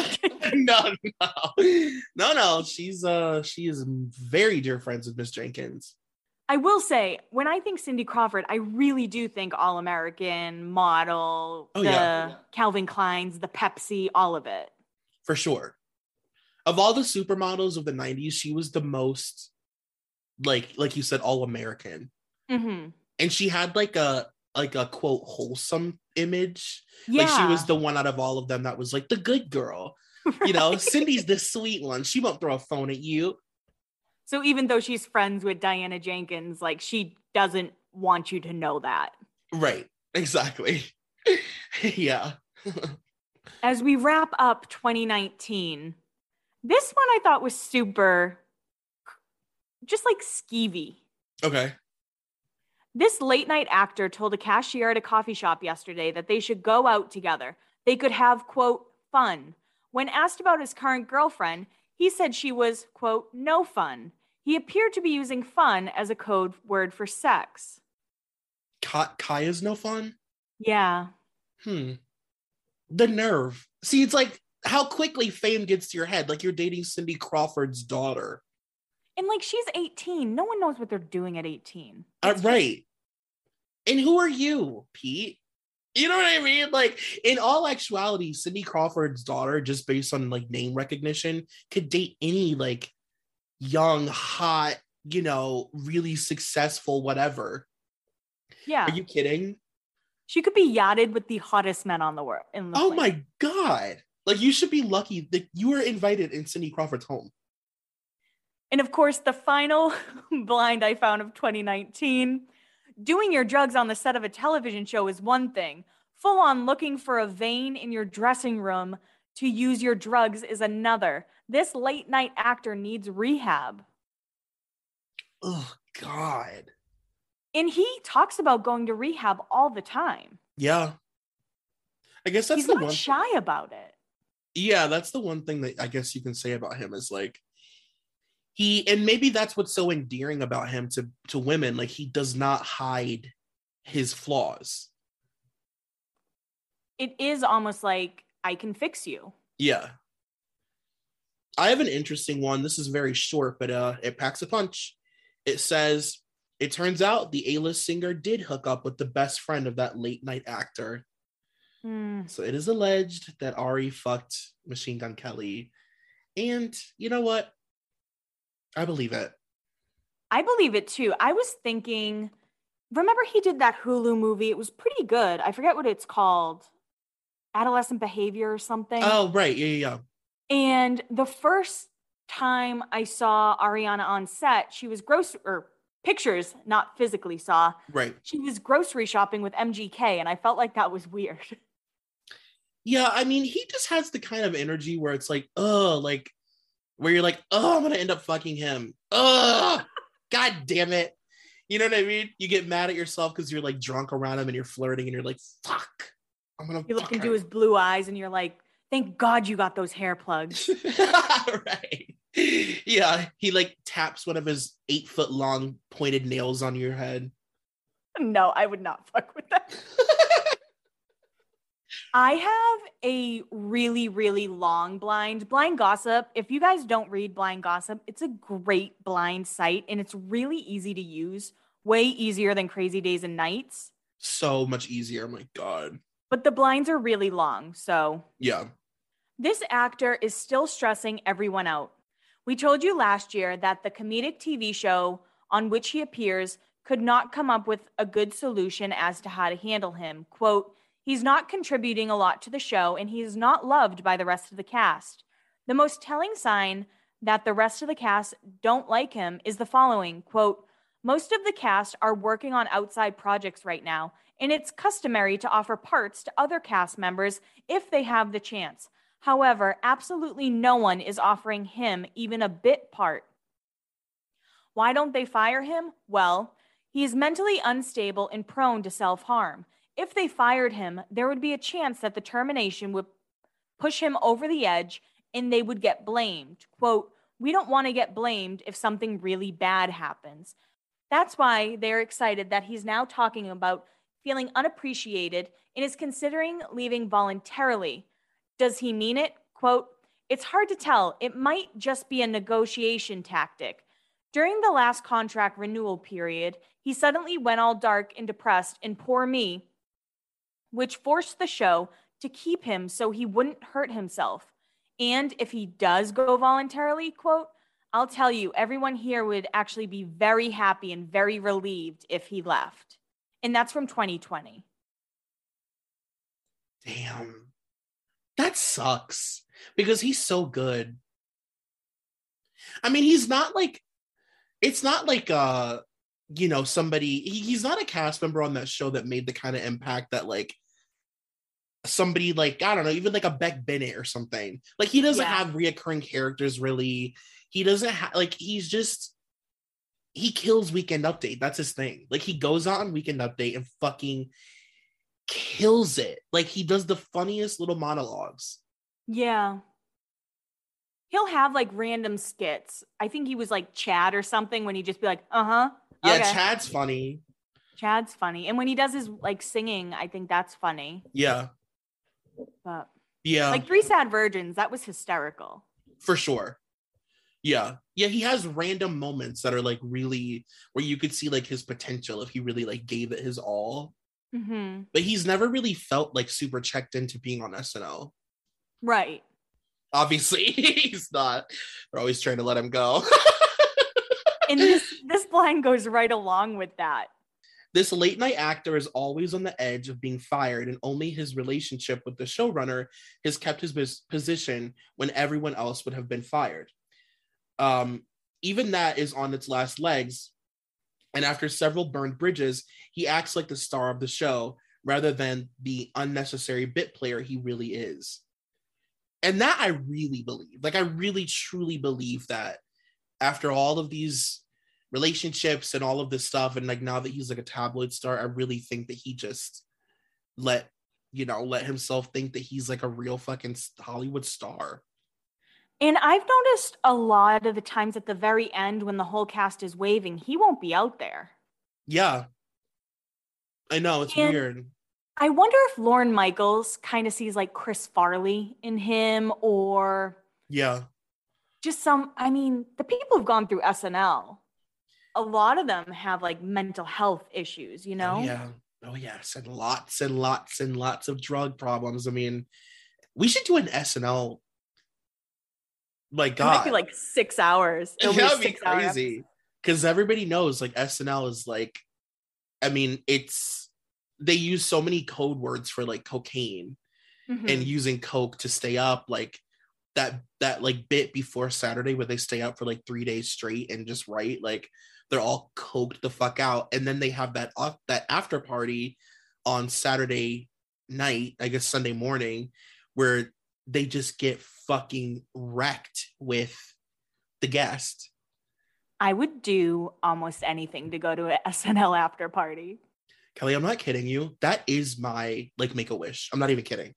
No. She is very dear friends with Miss Jenkins. I will say, when I think Cindy Crawford, I really do think all American, model, Calvin Klein's, the Pepsi, all of it. For sure. Of all the supermodels of the 90s, she was the most like you said, all American. Mm-hmm. And she had like a quote wholesome image. Yeah. Like, she was the one out of all of them that was like the good girl. Right. You know, Cindy's the sweet one. She won't throw a phone at you. So even though she's friends with Diana Jenkins, like, she doesn't want you to know that. Right. Exactly. Yeah. As we wrap up 2019, this one I thought was super, just like skeevy. Okay. This late night actor told a cashier at a coffee shop yesterday that they should go out together. They could have, quote, fun. When asked about his current girlfriend, he said she was, quote, no fun. He appeared to be using fun as a code word for sex. Kaya's no fun? Yeah. The nerve. See, it's like how quickly fame gets to your head. Like, you're dating Cindy Crawford's daughter. And like, she's 18. No one knows what they're doing at 18. Right. And who are you, Pete? You know what I mean? Like, in all actuality, Cindy Crawford's daughter, just based on like name recognition, could date any like young, hot, you know, really successful, whatever. Yeah. Are you kidding? She could be yachted with the hottest men on the world. Oh my God. Like, you should be lucky that you were invited in Cindy Crawford's home. And of course, the final blind I found of 2019, doing your drugs on the set of a television show is one thing. Full on looking for a vein in your dressing room to use your drugs is another. This late night actor needs rehab. Oh, God. And he talks about going to rehab all the time. Yeah. I guess that's He's not shy about it. Yeah, that's the one thing that I guess you can say about him is like, and maybe that's what's so endearing about him to women. Like, he does not hide his flaws. It is almost like, I can fix you. Yeah. I have an interesting one. This is very short, but it packs a punch. It says, it turns out the A-list singer did hook up with the best friend of that late night actor. So it is alleged that Ari fucked Machine Gun Kelly. And you know what? I believe it. I believe it too. I was thinking, remember he did that Hulu movie? It was pretty good. I forget what it's called. Adolescent Behavior or something. Oh, right. Yeah. And the first time I saw Ariana on set, she was pictures, not physically saw. Right. She was grocery shopping with MGK, and I felt like that was weird. Yeah, I mean, he just has the kind of energy where it's like, like, where you're like, I'm going to end up fucking him. God damn it. You know what I mean? You get mad at yourself because you're like drunk around him and you're flirting and you're like, fuck. I'm going to You look into his blue eyes and you're like, thank God you got those hair plugs. Right. Yeah. He like taps one of his 8-foot long pointed nails on your head. No, I would not fuck with that. I have a really, really long Blind Gossip. If you guys don't read Blind Gossip, it's a great blind site and it's really easy to use. Way easier than Crazy Days and Nights. So much easier. Oh my God. But the blinds are really long, so. Yeah. This actor is still stressing everyone out. We told you last year that the comedic TV show on which he appears could not come up with a good solution as to how to handle him. Quote, he's not contributing a lot to the show and he is not loved by the rest of the cast. The most telling sign that the rest of the cast don't like him is the following, quote, most of the cast are working on outside projects right now, and it's customary to offer parts to other cast members if they have the chance. However, absolutely no one is offering him even a bit part. Why don't they fire him? Well, he is mentally unstable and prone to self-harm. If they fired him, there would be a chance that the termination would push him over the edge and they would get blamed. Quote, we don't want to get blamed if something really bad happens. That's why they're excited that he's now talking about feeling unappreciated and is considering leaving voluntarily. Does he mean it? Quote, it's hard to tell. It might just be a negotiation tactic. During the last contract renewal period, he suddenly went all dark and depressed and poor me, which forced the show to keep him so he wouldn't hurt himself. And if he does go voluntarily, quote, I'll tell you, everyone here would actually be very happy and very relieved if he left. And that's from 2020. Damn. That sucks because he's so good. I mean, he's not like, it's not like, somebody, he's not a cast member on that show that made the kind of impact that like somebody like, I don't know, even like a Beck Bennett or something. Like he doesn't have reoccurring characters really. He doesn't have, like, he kills Weekend Update. That's his thing. Like he goes on Weekend Update and fucking kills it. Like he does the funniest little monologues. Yeah. He'll have like random skits. I think he was like Chad or something when he'd just be like, yeah, okay. Chad's funny. And when he does his like singing, I think that's funny. Yeah. But yeah. Like 3 Sad Virgins, that was hysterical. For sure. Yeah. Yeah, he has random moments that are like really where you could see like his potential if he really like gave it his all. Mm-hmm. But he's never really felt like super checked into being on SNL. Right. Obviously, he's not. They're always trying to let him go. And this line goes right along with that. This late night actor is always on the edge of being fired, and only his relationship with the showrunner has kept his position when everyone else would have been fired. Even that is on its last legs, and after several burned bridges, he acts like the star of the show rather than the unnecessary bit player he really is. And that I really believe. Like, I really, truly believe that after all of these relationships and all of this stuff, and like now that he's like a tabloid star, I really think that he just let himself think that he's like a real fucking Hollywood star. And I've noticed a lot of the times at the very end when the whole cast is waving, he won't be out there. Yeah. I know, it's weird. I wonder if Lorne Michaels kind of sees like Chris Farley in him, or just the people who've gone through SNL, a lot of them have like mental health issues, you know? Oh yes. And lots and lots and lots of drug problems. I mean, we should do an SNL. Like, God. It might be like 6 hours. That'd be crazy. Because everybody knows like SNL is like, I mean, they use so many code words for like cocaine and using coke to stay up, like that like bit before Saturday where they stay up for like 3 days straight and just write, like they're all coked the fuck out, and then they have that after party on Saturday night, I guess Sunday morning, where they just get fucking wrecked with the guest. I would do almost anything to go to an SNL after party. Kelly, I'm not kidding you. That is my like Make-A-Wish. I'm not even kidding.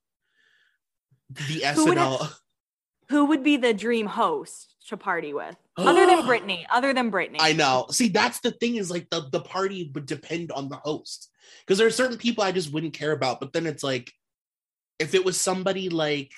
The SNL. Who would be the dream host to party with? Other than Britney. I know. See, that's the thing, is like the party would depend on the host. Because there are certain people I just wouldn't care about. But then it's like, if it was somebody like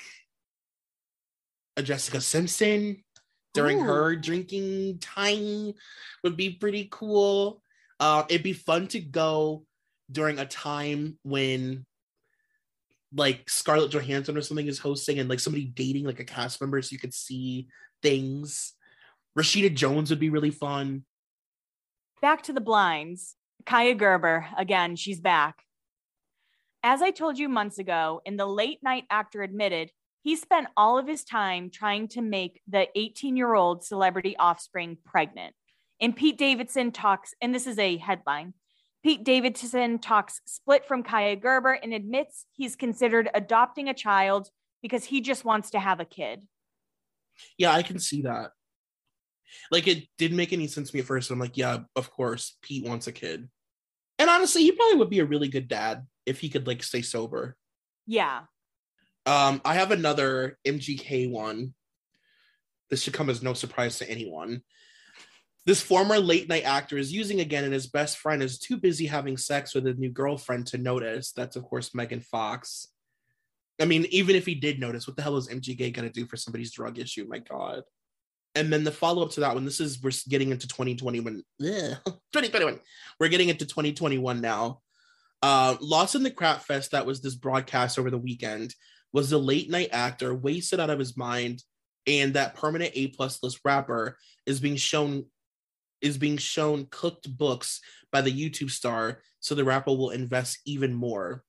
a Jessica Simpson during her drinking time would be pretty cool. It'd be fun to go during a time when like Scarlett Johansson or something is hosting, and like somebody dating like a cast member so you could see things. Rashida Jones would be really fun. Back to the blinds. Kaya Gerber, again, she's back. As I told you months ago, and the late night actor admitted, He spent all of his time trying to make the 18-year-old celebrity offspring pregnant. And Pete Davidson talks, and this is a headline, Pete Davidson talks split from Kaya Gerber and admits he's considered adopting a child because he just wants to have a kid. Yeah, I can see that. Like, it didn't make any sense to me at first. I'm like, yeah, of course, Pete wants a kid. And honestly, he probably would be a really good dad if he could, like, stay sober. Yeah. I have another MGK one. This should come as no surprise to anyone. This former late night actor is using again, and his best friend is too busy having sex with his new girlfriend to notice. That's, of course, Megan Fox. I mean, even if he did notice, what the hell is MGK going to do for somebody's drug issue? My God. And then the follow-up to that one, we're getting into 2021. 2021. We're getting into 2021 now. Lost in the Crap Fest, that was this broadcast over the weekend, was the late night actor wasted out of his mind, and that permanent A+ list rapper is being shown cooked books by the YouTube star, so the rapper will invest even more.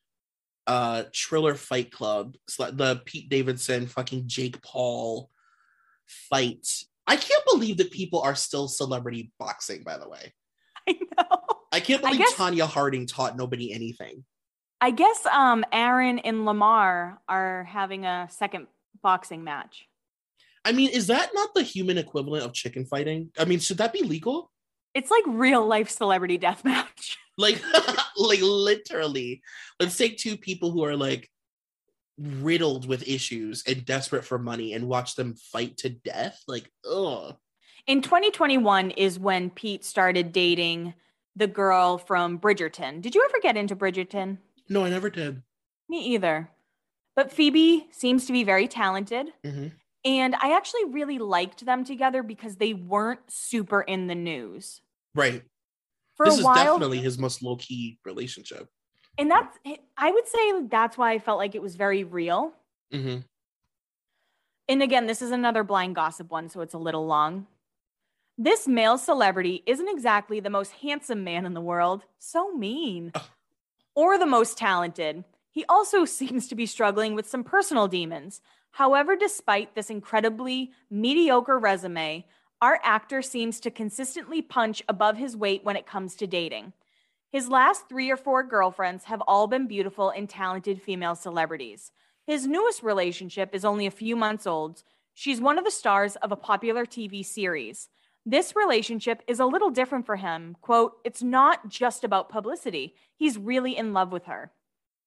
Triller Fight Club, the Pete Davidson fucking Jake Paul fight. I can't believe that people are still celebrity boxing, by the way. I know. I can't believe Tanya Harding taught nobody anything. I guess Aaron and Lamar are having a second boxing match. I mean, is that not the human equivalent of chicken fighting? I mean, should that be legal? It's like real life celebrity deathmatch. Like, like literally. Let's take two people who are like riddled with issues and desperate for money and watch them fight to death. Like, ugh. In 2021 is when Pete started dating the girl from Bridgerton. Did you ever get into Bridgerton? No, I never did. Me either. But Phoebe seems to be very talented. Mm-hmm. And I actually really liked them together because they weren't super in the news. Right. For this a while, is definitely his most low-key relationship. And I would say that's why I felt like it was very real. Mm-hmm. And again, this is another blind gossip one, so it's a little long. This male celebrity isn't exactly the most handsome man in the world. So mean. Or the most talented. He also seems to be struggling with some personal demons. However, despite this incredibly mediocre resume, our actor seems to consistently punch above his weight when it comes to dating. His last 3 or 4 girlfriends have all been beautiful and talented female celebrities. His newest relationship is only a few months old. She's one of the stars of a popular TV series. This relationship is a little different for him. Quote, "It's not just about publicity. He's really in love with her."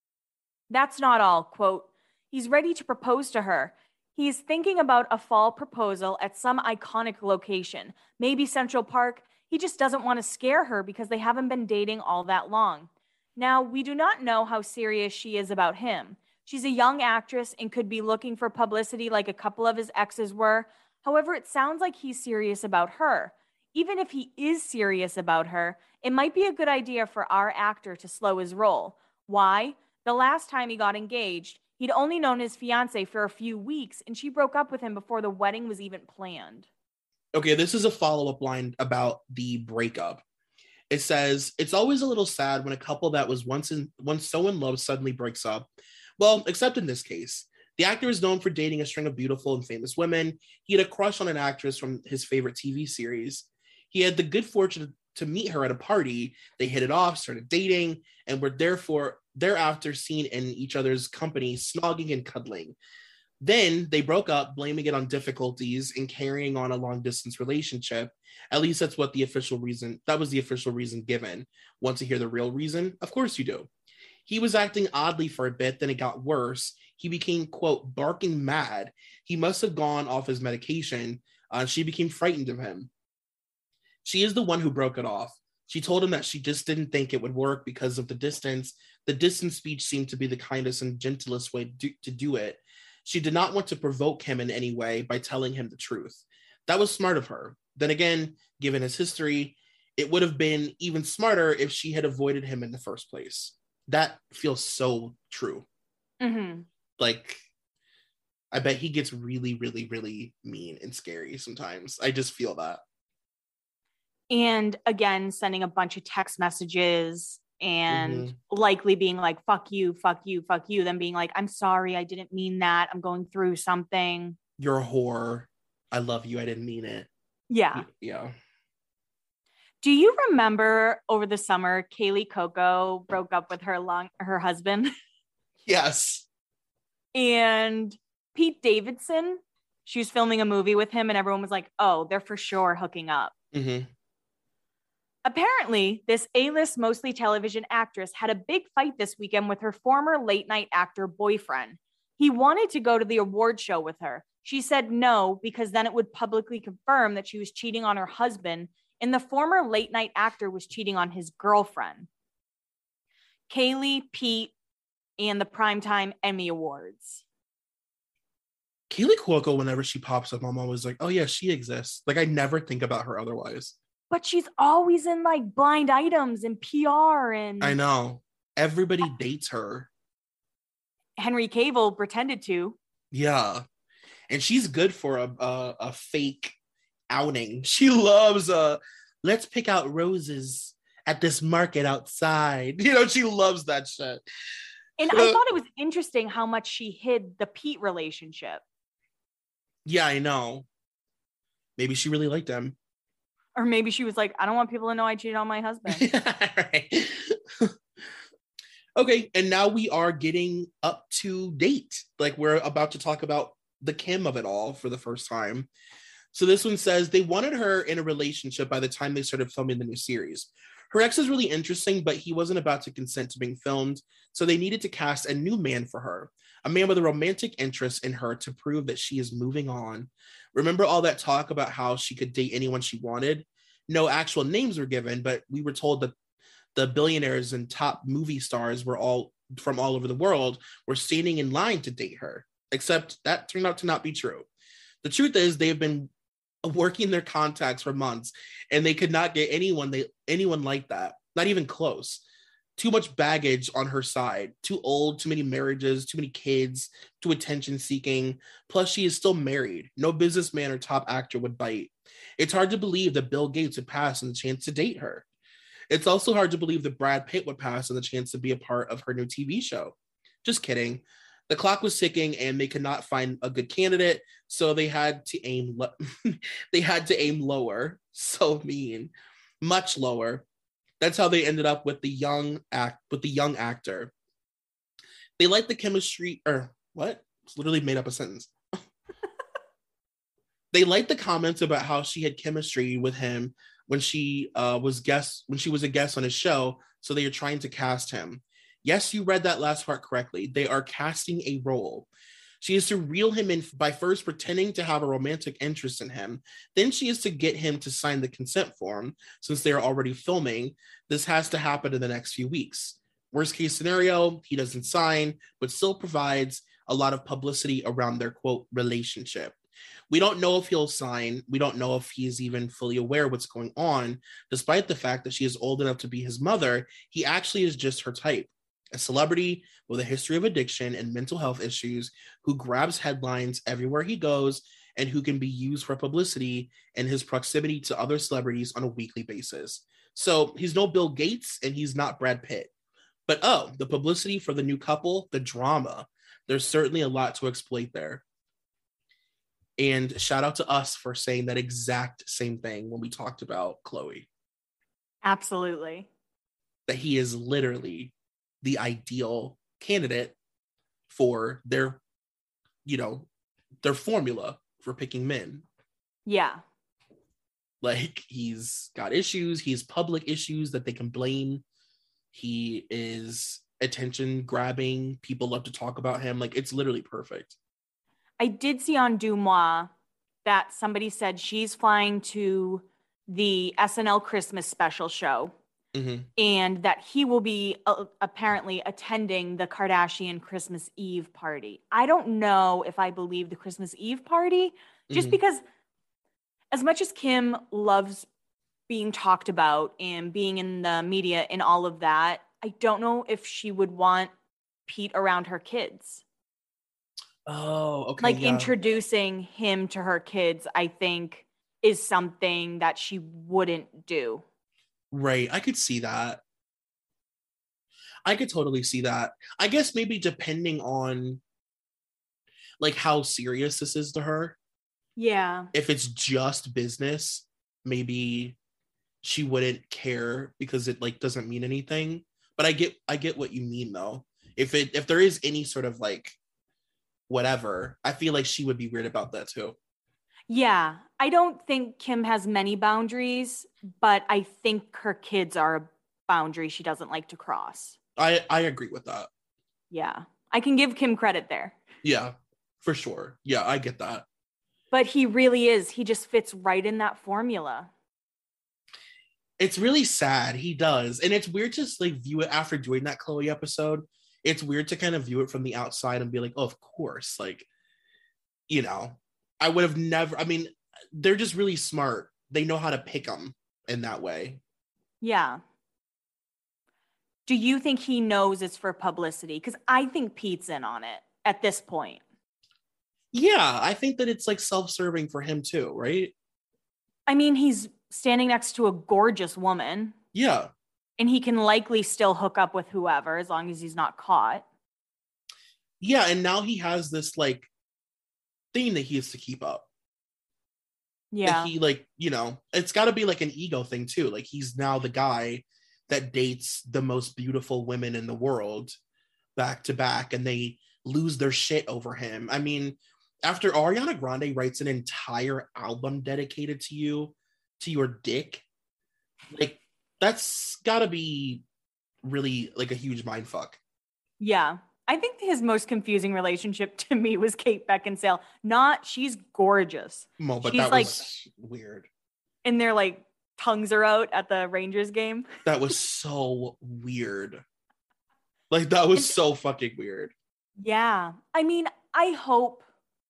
That's not all. Quote, "He's ready to propose to her. He's thinking about a fall proposal at some iconic location, maybe Central Park. He just doesn't want to scare her because they haven't been dating all that long. Now, we do not know how serious she is about him. She's a young actress and could be looking for publicity like a couple of his exes were. However, it sounds like he's serious about her. Even if he is serious about her, it might be a good idea for our actor to slow his roll. Why? The last time he got engaged, he'd only known his fiancée for a few weeks, and she broke up with him before the wedding was even planned." Okay, this is a follow-up line about the breakup. It says, "It's always a little sad when a couple that was once so in love suddenly breaks up. Well, except in this case. The actor is known for dating a string of beautiful and famous women. He had a crush on an actress from his favorite TV series. He had the good fortune to meet her at a party. They hit it off, started dating, and were thereafter seen in each other's company, snogging and cuddling. Then they broke up, blaming it on difficulties and carrying on a long-distance relationship. At least that was the official reason given. Want to hear the real reason? Of course you do. He was acting oddly for a bit, then it got worse. He became, quote, barking mad. He must have gone off his medication. She became frightened of him. She is the one who broke it off. She told him that she just didn't think it would work because of the distance. The distance speech seemed to be the kindest and gentlest way to do it. She did not want to provoke him in any way by telling him the truth. That was smart of her. Then again, given his history, it would have been even smarter if she had avoided him in the first place. That feels so true. Mm-hmm. Like, I bet he gets really, really, really mean and scary sometimes. I just feel that. And again, sending a bunch of text messages and likely being like, fuck you, fuck you, fuck you. Then being like, I'm sorry, I didn't mean that. I'm going through something. You're a whore. I love you. I didn't mean it. Yeah. Yeah. Do you remember over the summer, Kaylee Coco broke up with her husband? Yes. And Pete Davidson, she was filming a movie with him and everyone was like, oh, they're for sure hooking up. Mm-hmm. Apparently, this A-list, mostly television actress had a big fight this weekend with her former late-night actor boyfriend. He wanted to go to the award show with her. She said no, because then it would publicly confirm that she was cheating on her husband, and the former late-night actor was cheating on his girlfriend. Kaylee, Pete, and the Primetime Emmy Awards. Kaylee Cuoco, whenever she pops up, I'm always like, oh yeah, she exists. Like, I never think about her otherwise. But she's always in like blind items and PR and... I know. Everybody dates her. Henry Cavill pretended to. Yeah. And she's good for a fake outing. She loves let's pick out roses at this market outside. You know, she loves that shit. And I thought it was interesting how much she hid the Pete relationship. Yeah, I know. Maybe she really liked him. Or maybe she was like, I don't want people to know I cheated on my husband. Right. Okay, and now we are getting up to date. Like, we're about to talk about the Kim of it all for the first time. So this one says they wanted her in a relationship by the time they started filming the new series. Her ex is really interesting, but he wasn't about to consent to being filmed, so they needed to cast a new man for her, a man with a romantic interest in her to prove that she is moving on. Remember all that talk about how she could date anyone she wanted? No actual names were given, but we were told that the billionaires and top movie stars were all from all over the world were standing in line to date her, except that turned out to not be true. The truth is they've been working their contacts for months and they could not get anyone like that, not even close. Too much baggage on her side, too old, too many marriages, too many kids, too attention seeking. Plus she is still married. No businessman or top actor would bite. It's hard to believe that Bill Gates would pass on the chance to date her. It's also hard to believe that Brad Pitt would pass on the chance to be a part of her new TV show. Just kidding. The clock was ticking and they could not find a good candidate, so they had to aim lower. So mean. Much lower. That's how they ended up with the young actor. They liked the chemistry, or what? It's literally made up a sentence. They liked the comments about how she had chemistry with him when she was a guest on his show, so they are trying to cast him. Yes, you read that last part correctly. They are casting a role. She is to reel him in by first pretending to have a romantic interest in him. Then she is to get him to sign the consent form. Since they are already filming, this has to happen in the next few weeks. Worst case scenario, he doesn't sign, but still provides a lot of publicity around their, quote, relationship. We don't know if he'll sign. We don't know if he is even fully aware what's going on. Despite the fact that she is old enough to be his mother, he actually is just her type. A celebrity with a history of addiction and mental health issues who grabs headlines everywhere he goes and who can be used for publicity and his proximity to other celebrities on a weekly basis. So he's no Bill Gates and he's not Brad Pitt. But the publicity for the new couple, the drama, there's certainly a lot to exploit there. And shout out to us for saying that exact same thing when we talked about Khloe. Absolutely. That he is literally the ideal candidate for their formula for picking men. Yeah. Like, he's got issues. He's public issues that they can blame. He is attention grabbing. People love to talk about him. Like, it's literally perfect. I did see on DeuxMoi that somebody said she's flying to the SNL Christmas special show. Mm-hmm. And that he will be apparently attending the Kardashian Christmas Eve party. I don't know if I believe the Christmas Eve party, just because as much as Kim loves being talked about and being in the media and all of that, I don't know if she would want Pete around her kids. Oh, okay. Like, introducing him to her kids, I think, is something that she wouldn't do. Right. I could see that. I could totally see that. I guess maybe depending on like how serious this is to her. Yeah. If it's just business, maybe she wouldn't care because it like doesn't mean anything. But I get what you mean though. If there is any sort of like whatever, I feel like she would be weird about that too. Yeah. I don't think Kim has many boundaries, but I think her kids are a boundary she doesn't like to cross. I agree with that. Yeah. I can give Kim credit there. Yeah, for sure. Yeah, I get that. But he really is. He just fits right in that formula. It's really sad. He does. And it's weird to just like view it after doing that Chloe episode. It's weird to kind of view it from the outside and be like, oh, of course. Like, you know, I would have never, I mean, they're just really smart. They know how to pick them in that way. Yeah. Do you think he knows it's for publicity? Because I think Pete's in on it at this point. Yeah, I think that it's like self-serving for him too, right? I mean, he's standing next to a gorgeous woman. Yeah. And he can likely still hook up with whoever as long as he's not caught. Yeah, and now he has this like thing that he has to keep up. Yeah. And he like, you know, it's got to be like an ego thing too. Like he's now the guy that dates the most beautiful women in the world back to back, and they lose their shit over him. I mean, after Ariana Grande writes an entire album dedicated to you, to your dick, like that's gotta be really like a huge mind fuck. Yeah. I think his most confusing relationship to me was Kate Beckinsale. Not, she's gorgeous. But she's that like, was weird. And their like tongues are out at the Rangers game. That was so weird. Like that was so fucking weird. Yeah. I mean, I hope,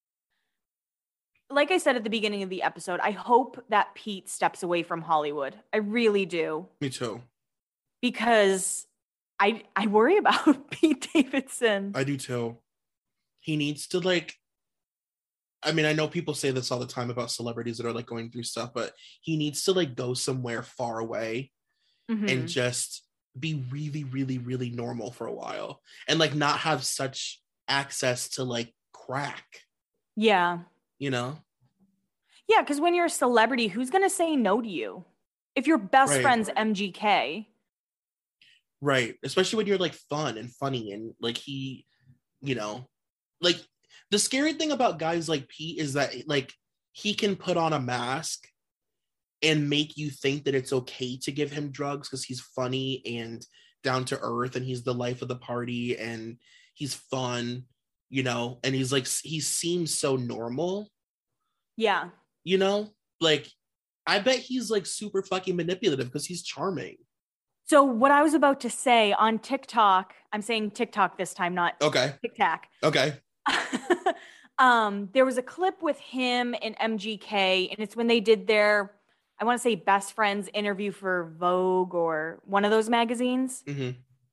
like I said at the beginning of the episode, I hope that Pete steps away from Hollywood. I really do. Me too. Because I worry about Pete Davidson. I do too. He needs to like, I mean, I know people say this all the time about celebrities that are like going through stuff, but he needs to like go somewhere far away and just be really, really, really normal for a while and like not have such access to like crack. Yeah. You know? Yeah, because when you're a celebrity, who's going to say no to you? If your best friend's MGK. Right. Especially when you're like fun and funny and like he, you know, like the scary thing about guys like Pete is that like he can put on a mask and make you think that it's okay to give him drugs because he's funny and down to earth and he's the life of the party and he's fun, you know, and he's like, he seems so normal. Yeah. You know, like I bet he's like super fucking manipulative because he's charming. So what I was about to say on TikTok, I'm saying TikTok this time, not TikTok. Okay. There was a clip with him and MGK, and it's when they did their, I want to say, best friends interview for Vogue or one of those magazines. Mm-hmm.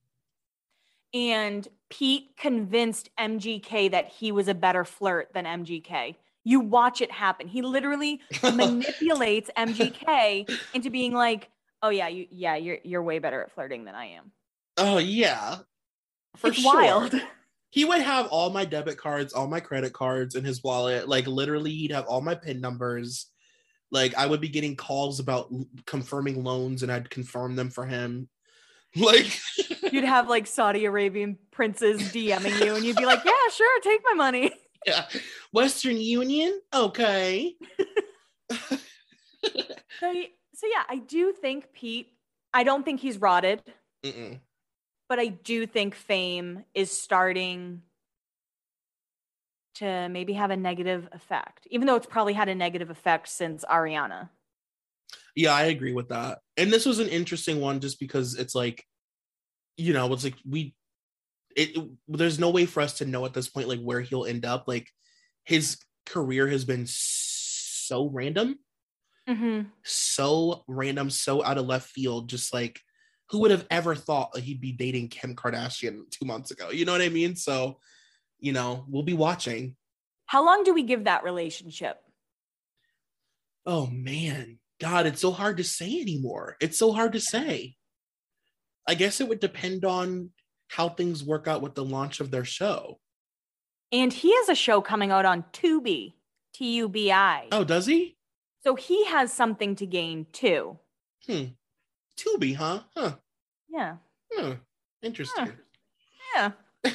And Pete convinced MGK that he was a better flirt than MGK. You watch it happen. He literally manipulates MGK into being like, "Oh yeah, you're way better at flirting than I am." Oh yeah, for it's sure. Wild. He would have all my debit cards, all my credit cards in his wallet. Like literally, he'd have all my PIN numbers. Like I would be getting calls about confirming loans, and I'd confirm them for him. Like you'd have like Saudi Arabian princes DMing you, and you'd be like, "Yeah, sure, take my money." Yeah, Western Union, okay. So yeah, I do think Pete. I don't think he's rotted. Mm-mm. But I do think fame is starting to maybe have a negative effect, even though it's probably had a negative effect since Ariana. Yeah, I agree with that. And this was an interesting one just because it's like, you know, it's like there's no way for us to know at this point, like where he'll end up. Like his career has been so random, so random, so out of left field, just like, who would have ever thought that he'd be dating Kim Kardashian 2 months ago? You know what I mean? So, you know, we'll be watching. How long do we give that relationship? Oh, man. God, it's so hard to say anymore. It's so hard to say. I guess it would depend on how things work out with the launch of their show. And he has a show coming out on Tubi, Tubi. Oh, does he? So he has something to gain too. Tubi, huh? Huh. Yeah. Interesting. Yeah.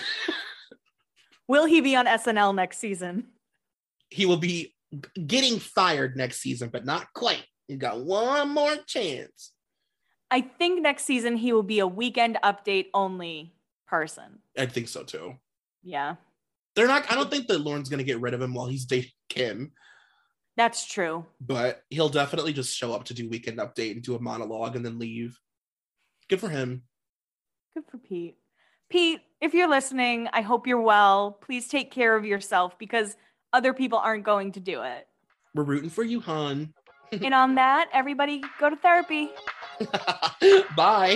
Will he be on SNL next season? He will be getting fired next season, but not quite. He got one more chance. I think next season he will be a Weekend Update only person. I think so too. Yeah. They're not, I don't think that Lauren's gonna get rid of him while he's dating Kim. That's true. But he'll definitely just show up to do Weekend Update and do a monologue and then leave. Good for him. Good for Pete. Pete, if you're listening, I hope you're well. Please take care of yourself because other people aren't going to do it. We're rooting for you, hon. And on that, everybody go to therapy. Bye.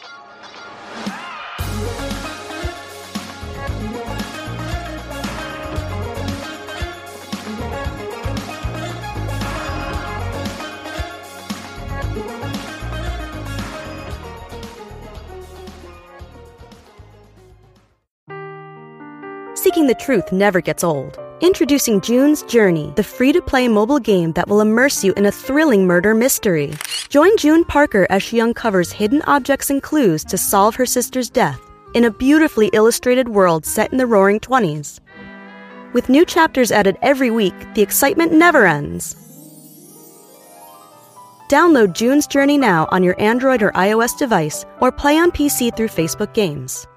Seeking the truth never gets old. Introducing June's Journey, the free-to-play mobile game that will immerse you in a thrilling murder mystery. Join June Parker as she uncovers hidden objects and clues to solve her sister's death in a beautifully illustrated world set in the Roaring '20s. With new chapters added every week, the excitement never ends. Download June's Journey now on your Android or iOS device or play on PC through Facebook Games.